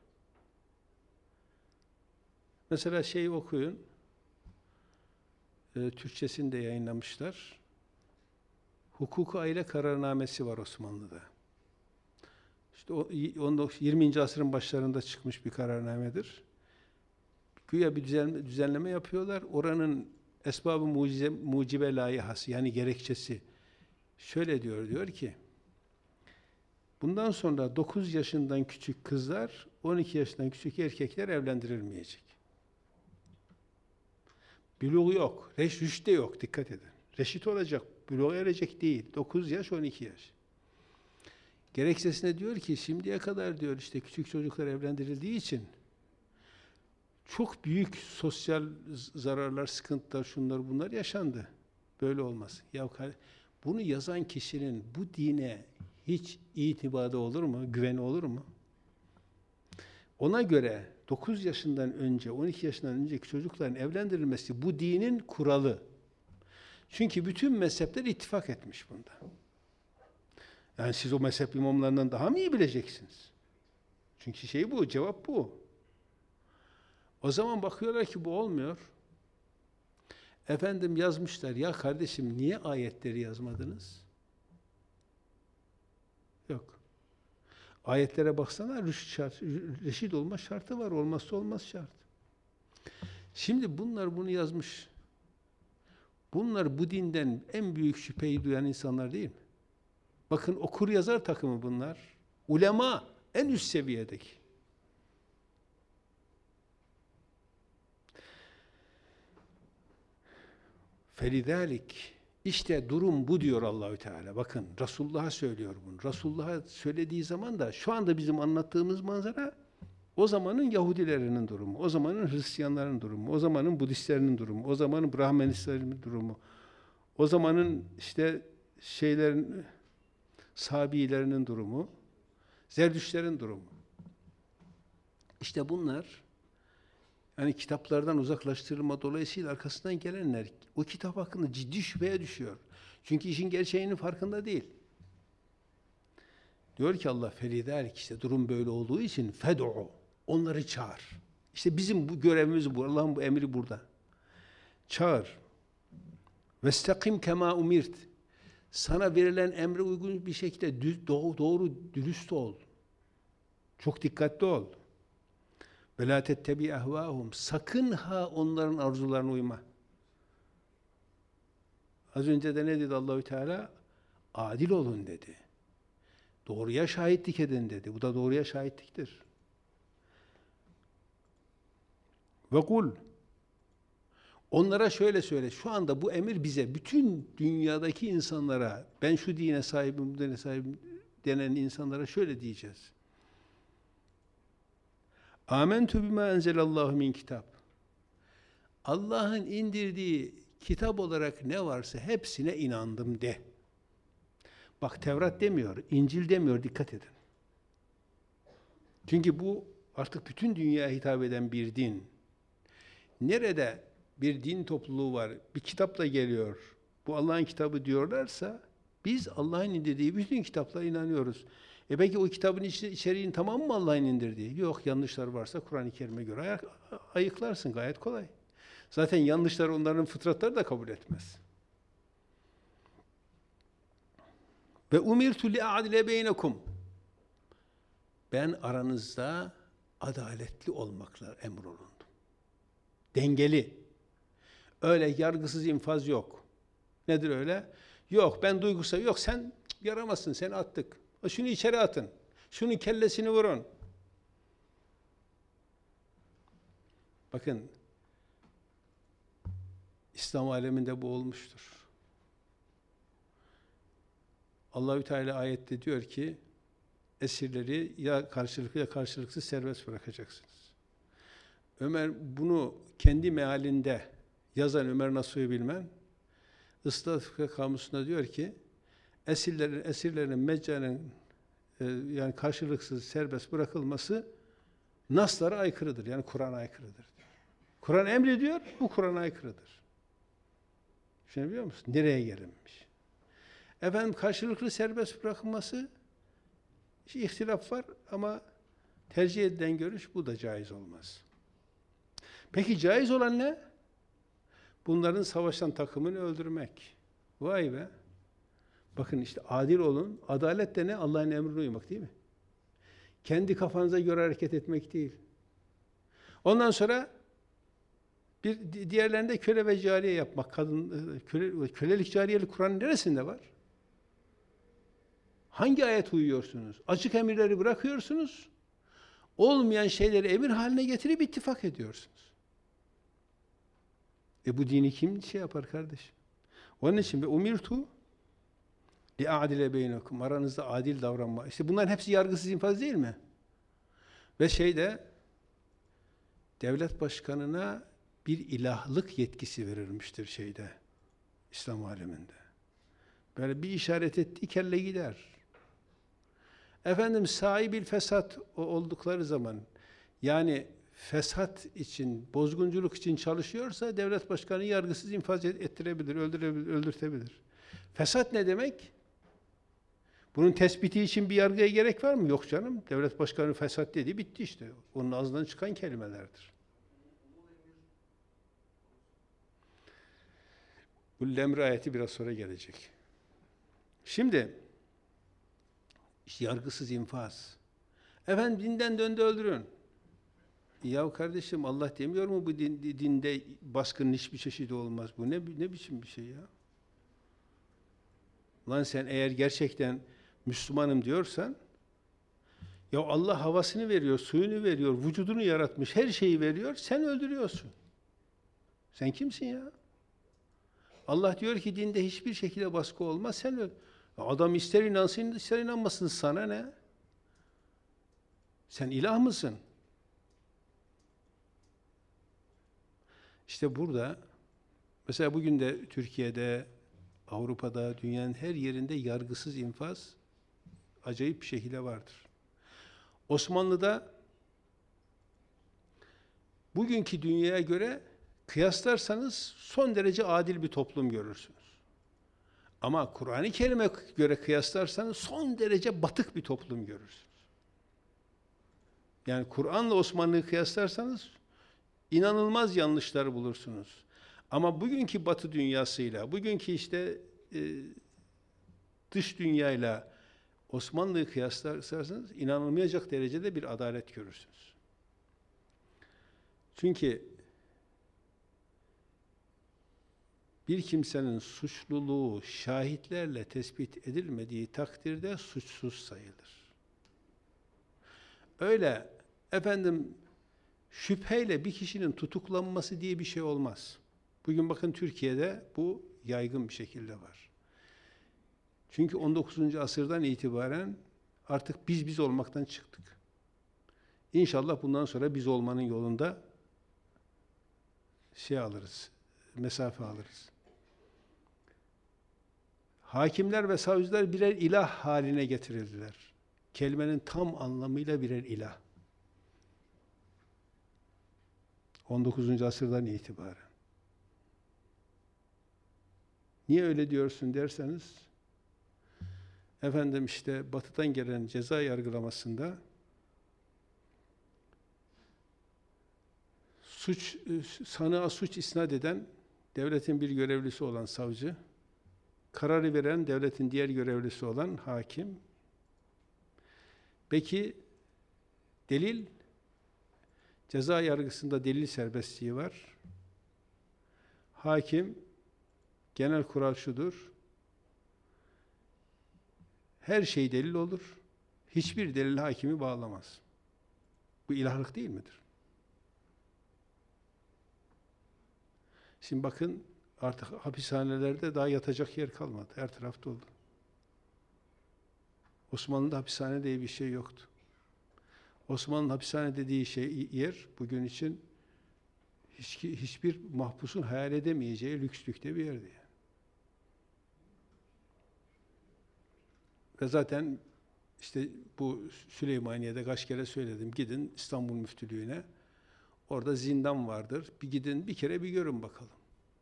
Mesela okuyun. Türkçesini de yayınlamışlar. Hukuk-u aile kararnamesi var Osmanlı'da. İşte 20. asrın başlarında çıkmış bir kararnamedir. Güya bir düzenleme yapıyorlar. Oranın esbab-ı mucibe layihası, yani gerekçesi şöyle diyor ki bundan sonra 9 yaşından küçük kızlar, 12 yaşından küçük erkekler evlendirilmeyecek. Buluğ yok, rüşt de yok, dikkat edin. Reşit olacak, buluğa erecek değil. 9 yaş, 12 yaş. Gerekçesine diyor ki şimdiye kadar diyor işte küçük çocuklar evlendirildiği için çok büyük sosyal zararlar, sıkıntılar, şunlar bunlar yaşandı. Böyle olmaz. Ya bunu yazan kişinin bu dine hiç itibadı olur mu? Güveni olur mu? Ona göre 9 yaşından önce, 12 yaşından önceki çocukların evlendirilmesi bu dinin kuralı. Çünkü bütün mezhepler ittifak etmiş bunda. Yani siz o mezhep imamlarından daha mı iyi bileceksiniz? Çünkü bu, cevap bu. O zaman bakıyorlar ki bu olmuyor. Efendim yazmışlar, ya kardeşim niye ayetleri yazmadınız? Yok. Ayetlere baksana, reşit olma şartı var, olmazsa olmaz şart. Şimdi bunlar bunu yazmış. Bunlar bu dinden en büyük şüpheyi duyan insanlar değil mi? Bakın okur yazar takımı bunlar. Ulema en üst seviyedeki. Felidalik işte durum bu diyor Allahü Teala. Bakın Resulullah'a söylüyor bunu. Resulullah'a söylediği zaman da şu anda bizim anlattığımız manzara o zamanın Yahudilerinin durumu, o zamanın Hristiyanların durumu, o zamanın Budistlerinin durumu, o zamanın Brahmanistlerin durumu, o zamanın işte şeylerin Sabiilerinin durumu, Zerdüştlerin durumu. İşte bunlar yani kitaplardan uzaklaştırılma dolayısıyla arkasından gelenler o kitap hakkında ciddi şüpheye düşüyor. Çünkü işin gerçeğinin farkında değil. Diyor ki Allah felidalik işte durum böyle olduğu için fed'u onları çağır. İşte bizim bu görevimiz bu. Allah'ın bu emri burada. Çağır. Vestakim kema umirt. Sana verilen emre uygun bir şekilde doğru dürüst ol. Çok dikkatli ol. Ve la tettebi ehvâhum. Sakın ha onların arzularına uyma. Az önce de ne dedi Allahü Teala? Adil olun dedi. Doğruya şahitlik edin dedi. Bu da doğruya şahitliktir. Ve kul. Onlara şöyle söyle. Şu anda bu emir bize, bütün dünyadaki insanlara, ben şu dine sahibim, bu dine sahibim denen insanlara şöyle diyeceğiz. Âmentü bimâ enzelallahu min kitap. Allah'ın indirdiği kitap olarak ne varsa hepsine inandım de. Bak Tevrat demiyor, İncil demiyor, dikkat edin. Çünkü bu artık bütün dünyaya hitap eden bir din. Nerede bir din topluluğu var, bir kitapla geliyor, bu Allah'ın kitabı diyorlarsa, biz Allah'ın indirdiği bütün kitaplara inanıyoruz. Peki o kitabın içeriğinin tamamı mı Allah'ın indirdiği? Yok, yanlışlar varsa Kur'an-ı Kerim'e göre ayıklarsın, gayet kolay. Zaten yanlışlar onların fıtratları da kabul etmez. Ve umirtu li a'dile beynekum. Ben aranızda adaletli olmakla emrolundum. Dengeli. Öyle yargısız infaz yok. Nedir öyle? Yok ben duygusal, yok sen yaramazsın, seni attık. Şunu içeri atın. Şunun kellesini vurun. Bakın İslam aleminde bu olmuştur. Allahü Teala ayette diyor ki esirleri ya karşılıklı ya karşılıksız serbest bırakacaksınız. Ömer bunu kendi mealinde yazan Ömer Nasuh'u bilmem Islah Fıkıh Kamusu'nda diyor ki esirlerin meccanen yani karşılıksız serbest bırakılması naslara aykırıdır. Yani Kur'an'a aykırıdır. Kur'an emrediyor, bu Kur'an'a aykırıdır. Şimdi biliyor musun? Nereye gelinmiş? Efendim karşılıklı serbest bırakılması ihtilaf var ama tercih edilen görüş bu da caiz olmaz. Peki caiz olan ne? Bunların savaşan takımını öldürmek. Vay be! Bakın işte adil olun. Adalet de ne? Allah'ın emrine uymak değil mi? Kendi kafanıza göre hareket etmek değil. Ondan sonra diğerlerinde köle ve cariye yapmak. Kölelik cariyelik Kur'an'ın neresinde var? Hangi ayet uyuyorsunuz? Açık emirleri bırakıyorsunuz. Olmayan şeyleri emir haline getirip ittifak ediyorsunuz. Bu dini kim şey yapar kardeş? Onun için ve umirtu li a'dile beynekum. Aranızda adil davranma. İşte bunların hepsi yargısız infaz değil mi? Ve devlet başkanına bir ilahlık yetkisi verilmiştir İslam aleminde. Böyle bir işaret etti, kelle gider. Efendim sahibil fesat oldukları zaman yani fesat için, bozgunculuk için çalışıyorsa devlet başkanı yargısız infaz ettirebilir, öldürtebilir. Fesat ne demek? Bunun tespiti için bir yargıya gerek var mı? Yok canım. Devlet başkanı fesat dedi, bitti işte. Onun ağzından çıkan kelimelerdir. Bu Lemr ayeti biraz sonra gelecek. Şimdi işte yargısız infaz. Efendim dinden döndü öldürün. Ya kardeşim Allah demiyor mu bu dinde baskının hiçbir çeşidi olmaz. Bu ne biçim bir şey ya? Lan sen eğer gerçekten Müslümanım diyorsan, ya Allah havasını veriyor, suyunu veriyor, vücudunu yaratmış, her şeyi veriyor, sen öldürüyorsun. Sen kimsin ya? Allah diyor ki dinde hiçbir şekilde baskı olmaz, sen öl. Adam ister inansın, ister inanmasın, sana ne? Sen ilah mısın? İşte burada, mesela bugün de Türkiye'de, Avrupa'da, dünyanın her yerinde yargısız infaz acayip bir şekilde vardır. Osmanlı'da bugünkü dünyaya göre kıyaslarsanız son derece adil bir toplum görürsünüz. Ama Kur'an-ı Kerim'e göre kıyaslarsanız son derece batık bir toplum görürsünüz. Yani Kur'an'la Osmanlı'yı kıyaslarsanız inanılmaz yanlışlar bulursunuz. Ama bugünkü Batı dünyasıyla, bugünkü işte dış dünyayla Osmanlı'yı kıyaslarsanız inanılmayacak derecede bir adalet görürsünüz. Çünkü bir kimsenin suçluluğu şahitlerle tespit edilmediği takdirde suçsuz sayılır. Öyle efendim şüpheyle bir kişinin tutuklanması diye bir şey olmaz. Bugün bakın Türkiye'de bu yaygın bir şekilde var. Çünkü 19. asırdan itibaren artık biz olmaktan çıktık. İnşallah bundan sonra biz olmanın yolunda alırız, mesafe alırız. Hakimler ve savcılar birer ilah haline getirildiler. Kelimenin tam anlamıyla birer ilah. 19. asırdan itibaren. Niye öyle diyorsun derseniz, efendim işte Batı'dan gelen ceza yargılamasında sanığa suç isnat eden devletin bir görevlisi olan savcı, kararı veren devletin diğer görevlisi olan hakim. Peki delil, ceza yargısında delil serbestliği var. Hakim, genel kural şudur: her şey delil olur, hiçbir delil hakimi bağlamaz. Bu ilahlık değil midir? Şimdi bakın, artık hapishanelerde daha yatacak yer kalmadı. Her taraf dolu. Osmanlı'da hapishane diye bir şey yoktu. Osmanlı'nın hapishane dediği yer bugün için hiçbir mahpusun hayal edemeyeceği lükslükte bir yerdi. Ve zaten işte bu Süleymaniye'de kaç kere söyledim. Gidin İstanbul Müftülüğü'ne. Orada zindan vardır. Bir gidin, bir kere bir görün bakalım.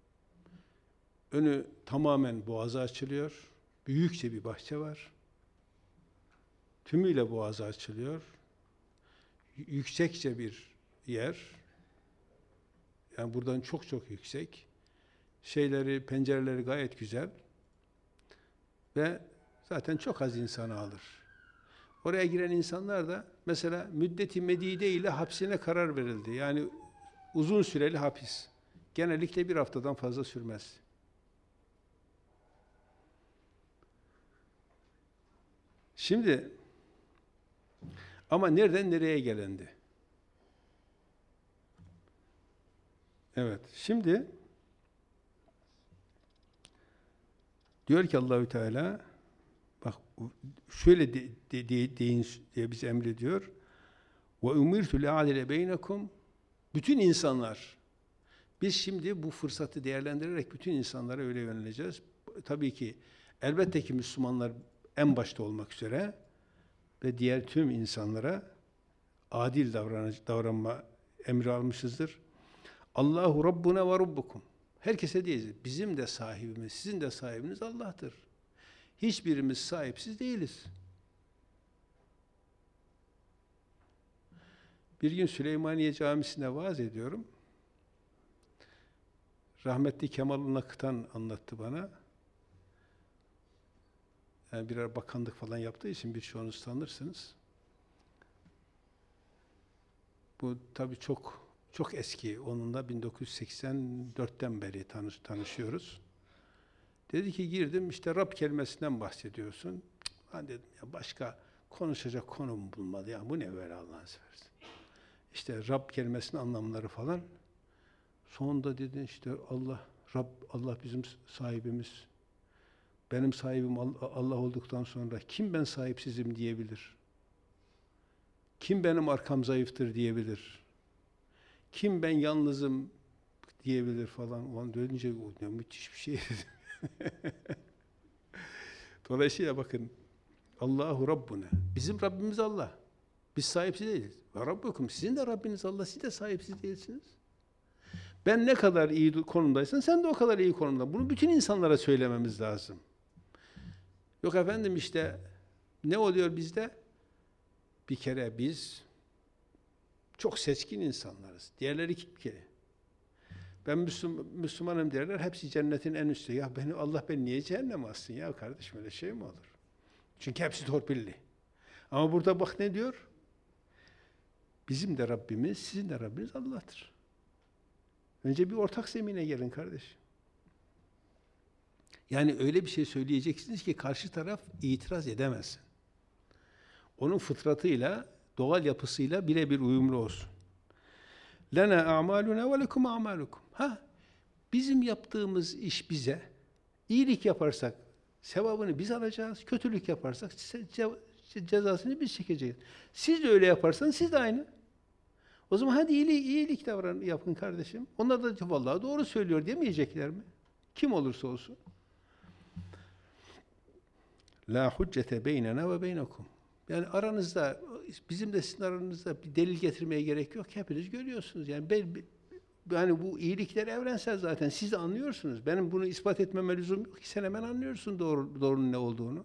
Önü tamamen boğaza açılıyor. Büyükçe bir bahçe var. Tümüyle boğaza açılıyor. Yüksekçe bir yer. Yani buradan çok yüksek. Pencereleri gayet güzel. Ve zaten çok az insanı alır. Oraya giren insanlar da mesela müddeti medide ile hapsine karar verildi. Yani uzun süreli hapis. Genellikle bir haftadan fazla sürmez. Şimdi ama nereden nereye gelendi? Evet. Şimdi diyor ki Allahü Teala, bak şöyle deyin diye bize emrediyor. Ve umirtu le'adile beynekum, bütün insanlar. Biz şimdi bu fırsatı değerlendirerek bütün insanlara öyle yöneleceğiz. Tabii ki elbette ki Müslümanlar en başta olmak üzere ve diğer tüm insanlara adil davranma emri almışızdır. Allahu Rabbuna ve Rabbukum. Herkese diyeceğiz. Bizim de sahibimiz, sizin de sahibiniz Allah'tır. Hiçbirimiz sahipsiz değiliz. Bir gün Süleymaniye Camisi'nde vaaz ediyorum. Rahmetli Kemal Nakıtan anlattı bana. Yani birer bakanlık falan yaptığı için birçoğunuz tanırsınız. Bu tabii çok çok eski. Onunla 1984'ten beri tanışıyoruz. Dedi ki girdim işte Rab kelimesinden bahsediyorsun. Ben dedim ya başka konuşacak konum bulmadı. Ya bu ne böyle Allah'ını seversen. İşte Rab kelimesinin anlamları falan. Sonunda dedi işte Rab, Allah bizim sahibimiz. Benim sahibim Allah olduktan sonra kim ben sahipsizim diyebilir? Kim benim arkam zayıftır diyebilir? Kim ben yalnızım diyebilir falan. O an dönünce ne müthiş bir şey. Dolayısıyla bakın Allahu Rabbuna. Bizim Rabbimiz Allah. Biz sahipsiz değiliz. Ve Rabbukum. Sizin de Rabbiniz Allah. Siz de sahipsiz değilsiniz. Ben ne kadar iyi konumdaysan sen de o kadar iyi konumda. Bunu bütün insanlara söylememiz lazım. Yok efendim işte ne oluyor bizde? Bir kere biz çok seçkin insanlarız. Diğerleri bir kere. Ben Müslümanım derler, hepsi cennetin en üstü. Ya Allah beni niye cehenneme atsın ya kardeşim, öyle şey mi olur? Çünkü hepsi torpilli. Ama burada bak ne diyor? Bizim de Rabbimiz, sizin de Rabbiniz Allah'tır. Önce bir ortak zemine gelin kardeşim. Yani öyle bir şey söyleyeceksiniz ki karşı taraf itiraz edemezsin. Onun fıtratıyla, doğal yapısıyla birebir uyumlu olsun. Lena a'maluna ve lekum a'malukum. Bizim yaptığımız iş bize, iyilik yaparsak sevabını biz alacağız, kötülük yaparsak cezasını biz çekeceğiz. Siz de öyle yaparsanız siz de aynı. O zaman hadi iyilik yapın kardeşim. Onlar da vallahi doğru söylüyor demeyecekler mi? Kim olursa olsun. La huccete beynena ve beynekum. Yani aranızda, bizim de sizin aranızda bir delil getirmeye gerek yok. Hepiniz görüyorsunuz. Yani bu iyilikler evrensel zaten. Siz de anlıyorsunuz. Benim bunu ispat etmeme lüzum yok ki. Sen hemen anlıyorsun doğrunun ne olduğunu.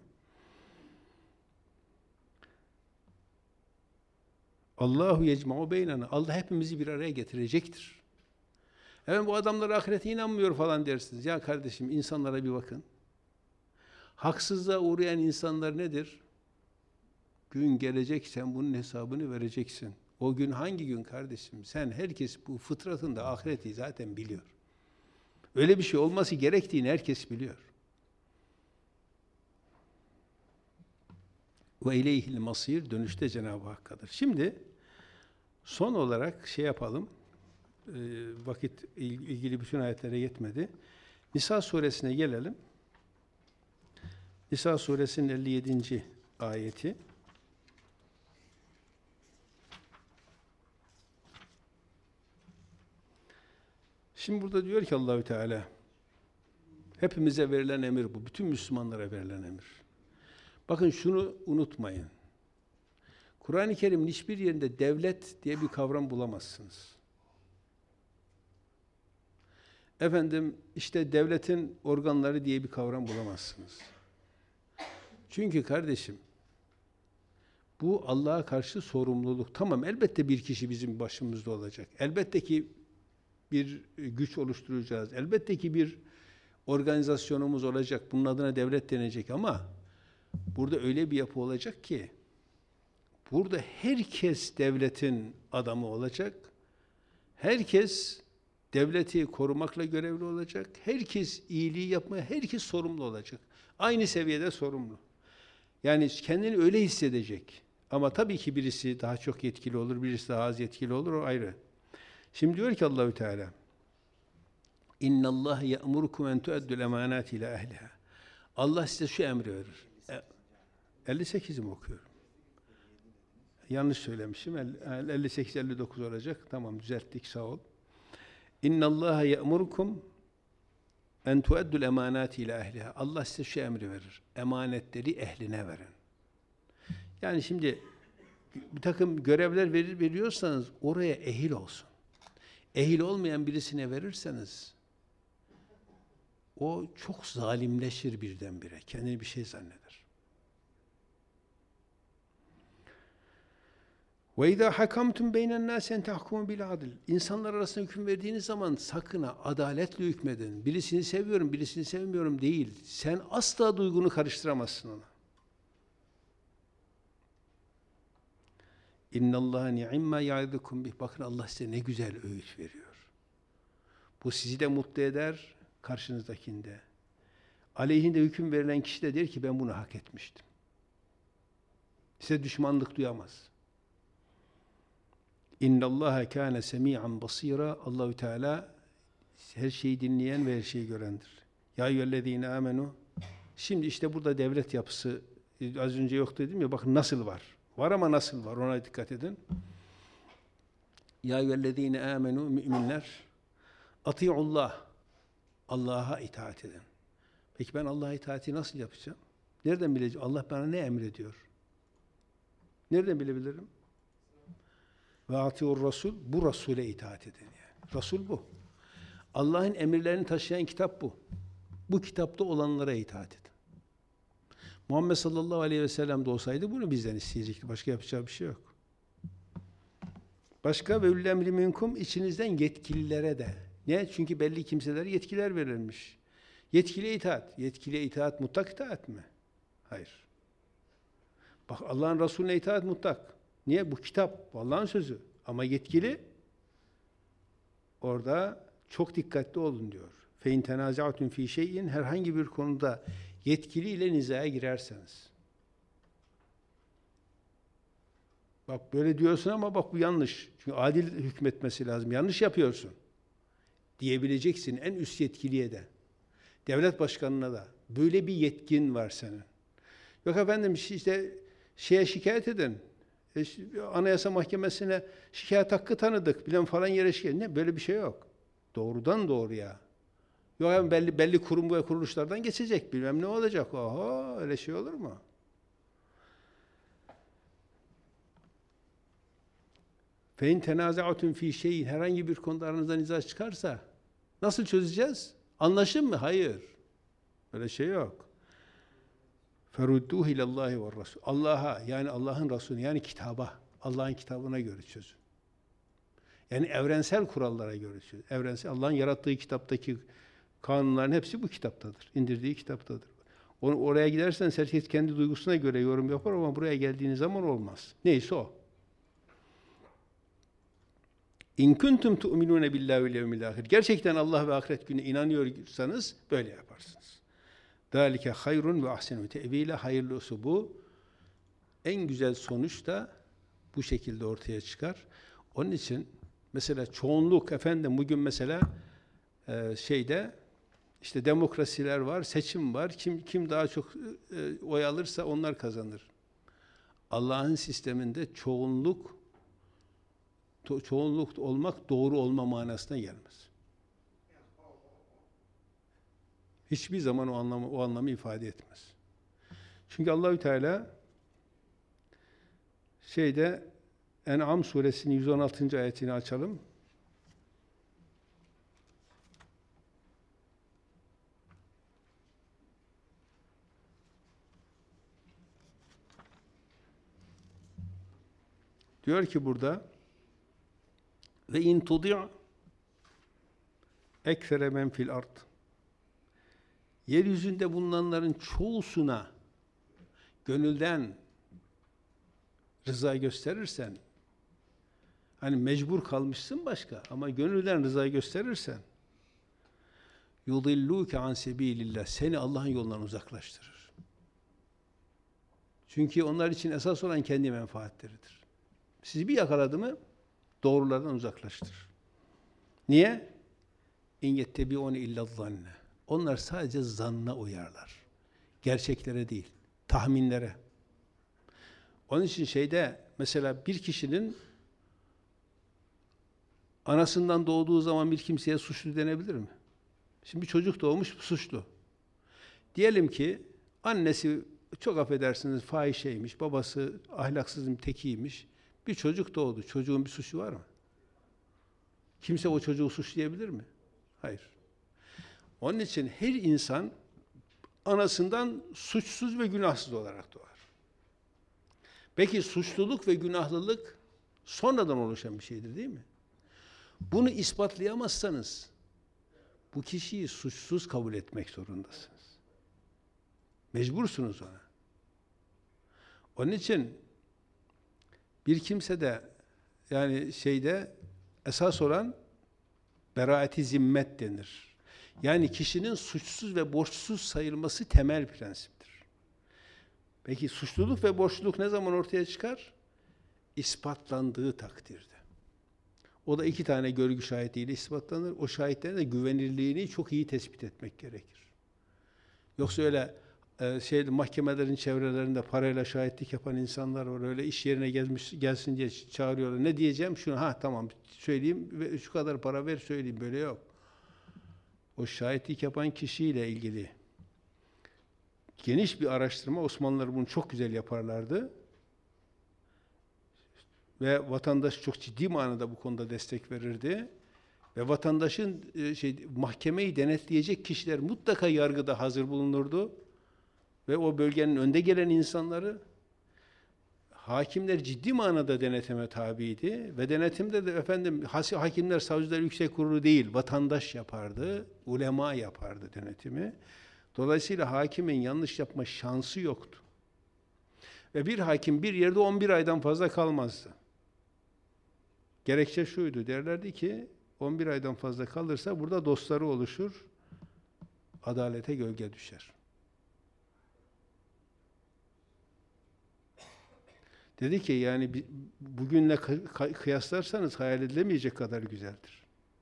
Allahu yecma'u beynena. Allah hepimizi bir araya getirecektir. Evet, bu adamlar ahirete inanmıyor falan dersiniz. Ya kardeşim, insanlara bir bakın. Haksızlığa uğrayan insanlar nedir? Gün gelecek, sen bunun hesabını vereceksin. O gün hangi gün kardeşim? Herkes bu fıtratında ahireti zaten biliyor. Öyle bir şey olması gerektiğini herkes biliyor. Ve ileyhil masir, dönüşte Cenab-ı Hakk'adır. Şimdi son olarak şey yapalım. Vakit ilgili bütün ayetlere yetmedi. Nisa suresine gelelim. Nisa suresinin 57. ayeti. Şimdi burada diyor ki Allahü Teala, hepimize verilen emir bu. Bütün Müslümanlara verilen emir. Bakın şunu unutmayın. Kur'an-ı Kerim'in hiçbir yerinde devlet diye bir kavram bulamazsınız. Efendim işte devletin organları diye bir kavram bulamazsınız. Çünkü kardeşim, bu Allah'a karşı sorumluluk. Tamam, elbette bir kişi bizim başımızda olacak. Elbette ki bir güç oluşturacağız. Elbette ki bir organizasyonumuz olacak. Bunun adına devlet denecek ama burada öyle bir yapı olacak ki burada herkes devletin adamı olacak. Herkes devleti korumakla görevli olacak. Herkes iyiliği yapmaya, herkes sorumlu olacak. Aynı seviyede sorumlu. Yani kendini öyle hissedecek. Ama tabii ki birisi daha çok yetkili olur, birisi daha az yetkili olur, o ayrı. Şimdi diyor ki Allahü Teala, İnna Allah ya'murukum en tu'addul emanati ila ehliha. Allah size şu emri verir. 58'i mi okuyorum? Yanlış söylemişim. 58-59 olacak. Tamam, düzelttik, sağ ol. İnna Allah ya'murukum en tu'addul emanati ila ehliha. Allah size şu emri verir. Emanetleri ehline verin. Yani şimdi bir takım görevler veriyorsanız oraya ehil olsun. Ehil olmayan birisine verirseniz o çok zalimleşir birdenbire. Kendini bir şey zanneder. وَاِذَا حَكَمْتُمْ بَيْنَ النَّاسِ اَنْ تَحْكُمُوا بِالْعَدْلِ. İnsanlar arasında hüküm verdiğiniz zaman sakın ha adaletle hükmedin. Birisini seviyorum, birisini sevmiyorum değil. Sen asla duygunu karıştıramazsın ona. İnnallâhe ni'imma ya'idukum bih. Bakın Allah size ne güzel öğüt veriyor. Bu sizi de mutlu eder, karşınızdakinde. Aleyhinde hüküm verilen kişi de der ki ben bunu hak etmiştim. Size düşmanlık duyamaz. İnnallâhe kâne semî'an basîrâ. Allahü Teala her şeyi dinleyen ve her şeyi görendir. Ya eyyühellezîne âmenû. Şimdi işte burada devlet yapısı az önce yok dedim ya, bakın nasıl var. Var ama nasıl var, ona dikkat edin. Ya eyyühellezîne âmenû, müminler, ati'ullah, Allah'a itaat edin. Peki ben Allah'a itaati nasıl yapacağım? Nereden bileceğim? Allah bana ne emrediyor? Nereden bilebilirim? Ve ati'ur Rasul, bu Resul'e itaat edin yani. Resul bu. Allah'ın emirlerini taşıyan kitap bu. Bu kitapta olanlara itaat edin. Muhammed sallallahu aleyhi ve sellem de olsaydı bunu bizden isteyecekti. Başka yapacağı bir şey yok. Başka ve ulul emri minkum, içinizden yetkililere de. Ne? Çünkü belli kimselere yetkiler verilmiş. Yetkiliye itaat. Yetkiliye itaat mutlak itaat mi? Hayır. Bak Allah'ın Resulüne itaat mutlak. Niye? Bu kitap, Allah'ın sözü. Ama yetkili orada çok dikkatli olun diyor. Fe in tenaza'tum fi şey'in, herhangi bir konuda yetkiliyle nizaya girerseniz. Bak böyle diyorsun ama bak bu yanlış. Çünkü adil hükmetmesi lazım. Yanlış yapıyorsun diyebileceksin en üst yetkiliye de. Devlet başkanına da. Böyle bir yetkin var senin. Yok efendim işte şeye şikayet edin. Anayasa Mahkemesi'ne şikayet hakkı tanıdık. Bilen falan yere şikayet. Ne? Böyle bir şey yok. Doğrudan doğruya. Yok yani belli kurum ve kuruluşlardan geçecek. Bilmem ne olacak. Oho, öyle şey olur mu? Fe in tenaza'tum fi şey'in, herhangi bir konuda aranızda niza çıkarsa nasıl çözeceğiz? Anlaşın mı? Hayır. Öyle şey yok. Ferudduhu ilallahi ve Resul. Allah'a, yani Allah'ın Resulü, yani kitaba, Allah'ın kitabına göre çözün. Yani evrensel kurallara göre çözün. Evrensel, Allah'ın yarattığı kitaptaki kanunların hepsi bu kitaptadır. İndirdiği kitaptadır. Oraya gidersen herkes kendi duygusuna göre yorum yapar ama buraya geldiğiniz zaman olmaz. Neyse o. İn kuntum tu'minune billahi vel yevmil ahir. Gerçekten Allah ve ahiret gününe inanıyorsanız böyle yaparsınız. Dalike hayrun ve ahsenu tevile. Hayırlısı bu. En güzel sonuç da bu şekilde ortaya çıkar. Onun için mesela çoğunluk, efendim bugün mesela işte demokrasiler var, seçim var. Kim daha çok oy alırsa onlar kazanır. Allah'ın sisteminde çoğunluk olmak doğru olma manasına gelmez. Hiçbir zaman o anlamı ifade etmez. Çünkü Allahü Teala En'am suresinin 116. ayetini açalım. Diyor ki burada ve in tudi' ekfere men fil ard. Yeryüzünde bulunanların çoğusuna gönülden rıza gösterirsen, hani mecbur kalmışsın başka ama gönülden rıza gösterirsen, yudillûke an sebîlillah, seni Allah'ın yolundan uzaklaştırır. Çünkü onlar için esas olan kendi menfaatleridir. Sizi bir yakaladı mı doğrulardan uzaklaştırır. Niye? İn yettebi'ûne illa'z-zanne. Onlar sadece zanna uyarlar. Gerçeklere değil, tahminlere. Onun için mesela bir kişinin anasından doğduğu zaman bir kimseye suçlu denebilir mi? Şimdi bir çocuk doğmuş suçlu. Diyelim ki annesi çok affedersiniz fahişeymiş, babası ahlaksızın tekiymiş. Bir çocuk doğdu. Çocuğun bir suçu var mı? Kimse o çocuğu suçlayabilir mi? Hayır. Onun için her insan anasından suçsuz ve günahsız olarak doğar. Peki suçluluk ve günahlılık sonradan oluşan bir şeydir değil mi? Bunu ispatlayamazsanız bu kişiyi suçsuz kabul etmek zorundasınız. Mecbursunuz ona. Onun için Bir kimse de yani esas olan beraati zimmet denir. Yani kişinin suçsuz ve borçsuz sayılması temel prensiptir. Peki suçluluk ve borçluluk ne zaman ortaya çıkar? İspatlandığı takdirde. O da 2 tane görgü şahidiyle ispatlanır. O şahitlerin de güvenilirliğini çok iyi tespit etmek gerekir. Yoksa öyle mahkemelerin çevrelerinde parayla şahitlik yapan insanlar var. Öyle iş yerine gelsin diye çağırıyorlar. Ne diyeceğim? Şunu, tamam söyleyeyim ve şu kadar para ver söyleyeyim. Böyle yok. O şahitlik yapan kişiyle ilgili geniş bir araştırma, Osmanlılar bunu çok güzel yaparlardı. Ve vatandaş çok ciddi manada bu konuda destek verirdi. Ve vatandaşın mahkemeyi denetleyecek kişiler mutlaka yargıda hazır bulunurdu. Ve o bölgenin önde gelen insanları, hakimler ciddi manada denetime tabiydi. Ve denetimde de hakimler, savcılar, yüksek kurulu değil, vatandaş yapardı, ulema yapardı denetimi. Dolayısıyla hakimin yanlış yapma şansı yoktu. Ve bir hakim bir yerde 11 aydan fazla kalmazdı. Gerekçe şuydu, derlerdi ki 11 aydan fazla kalırsa burada dostları oluşur, adalete gölge düşer. Dedi ki yani bugünle kıyaslarsanız hayal edilemeyecek kadar güzeldir.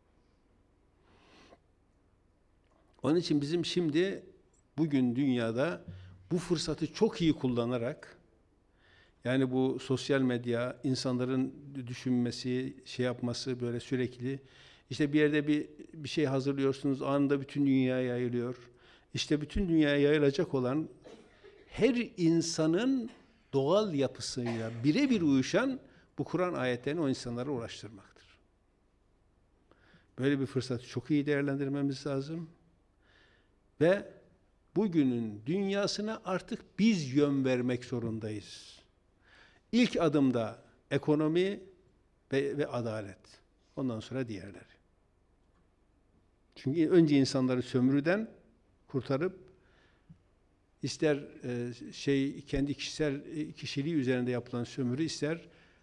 Onun için bizim şimdi bugün dünyada bu fırsatı çok iyi kullanarak, yani bu sosyal medya, insanların düşünmesi, yapması böyle sürekli, işte bir yerde bir şey hazırlıyorsunuz, anında bütün dünyaya yayılıyor. İşte bütün dünyaya yayılacak olan her insanın doğal yapısıyla birebir uyuşan bu Kur'an ayetlerini o insanlara ulaştırmaktır. Böyle bir fırsatı çok iyi değerlendirmemiz lazım. Ve bugünün dünyasına artık biz yön vermek zorundayız. İlk adımda ekonomi ve adalet. Ondan sonra diğerleri. Çünkü önce insanları sömürüden kurtarıp ister kendi kişiliği üzerinde yapılan sömürü, ister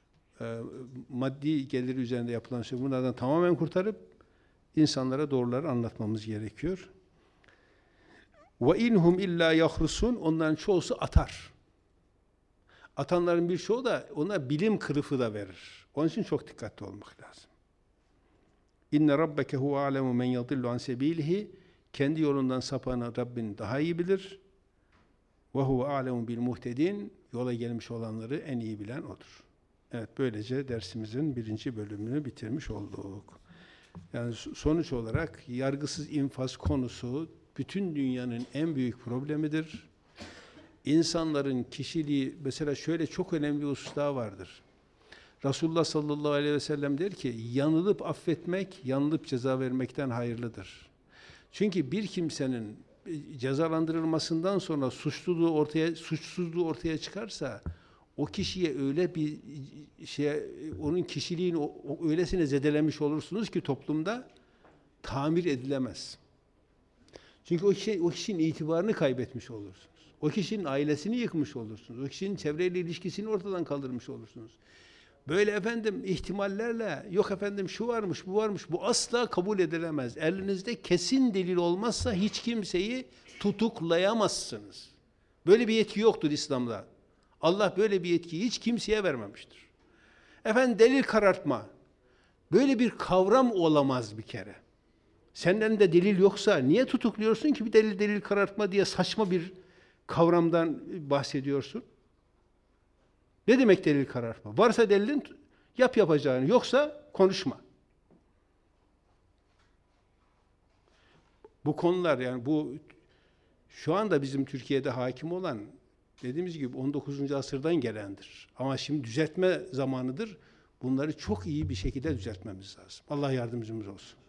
maddi geliri üzerinde yapılan sömürü, bunlardan tamamen kurtarıp insanlara doğruları anlatmamız gerekiyor. Ve inhum illa yahrusun, onların çoğusu atar. Atanların birçoğu da ona bilim kılıfı da verir. Onun için çok dikkatli olmak lazım. İnne rabbeke huve alemu men yadillu an sebilihi, kendi yolundan sapanı Rabbin daha iyi bilir. Ve huve alemu bil muhtedin, yola gelmiş olanları en iyi bilen odur. Evet, böylece dersimizin 1. bölümünü bitirmiş olduk. Yani sonuç olarak yargısız infaz konusu bütün dünyanın en büyük problemidir. İnsanların kişiliği, mesela şöyle çok önemli bir husus daha vardır. Resulullah sallallahu aleyhi ve sellem der ki, yanılıp affetmek, yanılıp ceza vermekten hayırlıdır. Çünkü bir kimsenin cezalandırılmasından sonra suçsuzluğu ortaya çıkarsa, o kişiye öyle bir onun kişiliğini öylesine zedelemiş olursunuz ki toplumda tamir edilemez. Çünkü o kişinin itibarını kaybetmiş olursunuz. O kişinin ailesini yıkmış olursunuz. O kişinin çevreyle ilişkisini ortadan kaldırmış olursunuz. Böyle ihtimallerle, yok şu varmış, bu varmış, bu asla kabul edilemez. Elinizde kesin delil olmazsa hiç kimseyi tutuklayamazsınız. Böyle bir yetki yoktur İslam'da. Allah böyle bir yetkiyi hiç kimseye vermemiştir. Delil karartma. Böyle bir kavram olamaz bir kere. Senden de delil yoksa niye tutukluyorsun ki bir delil karartma diye saçma bir kavramdan bahsediyorsun? Ne demek delil karartma? Varsa delilin yap yapacağını, yoksa konuşma. Bu konular, yani bu şu anda bizim Türkiye'de hakim olan, dediğimiz gibi 19. asırdan gelendir. Ama şimdi düzeltme zamanıdır. Bunları çok iyi bir şekilde düzeltmemiz lazım. Allah yardımcımız olsun.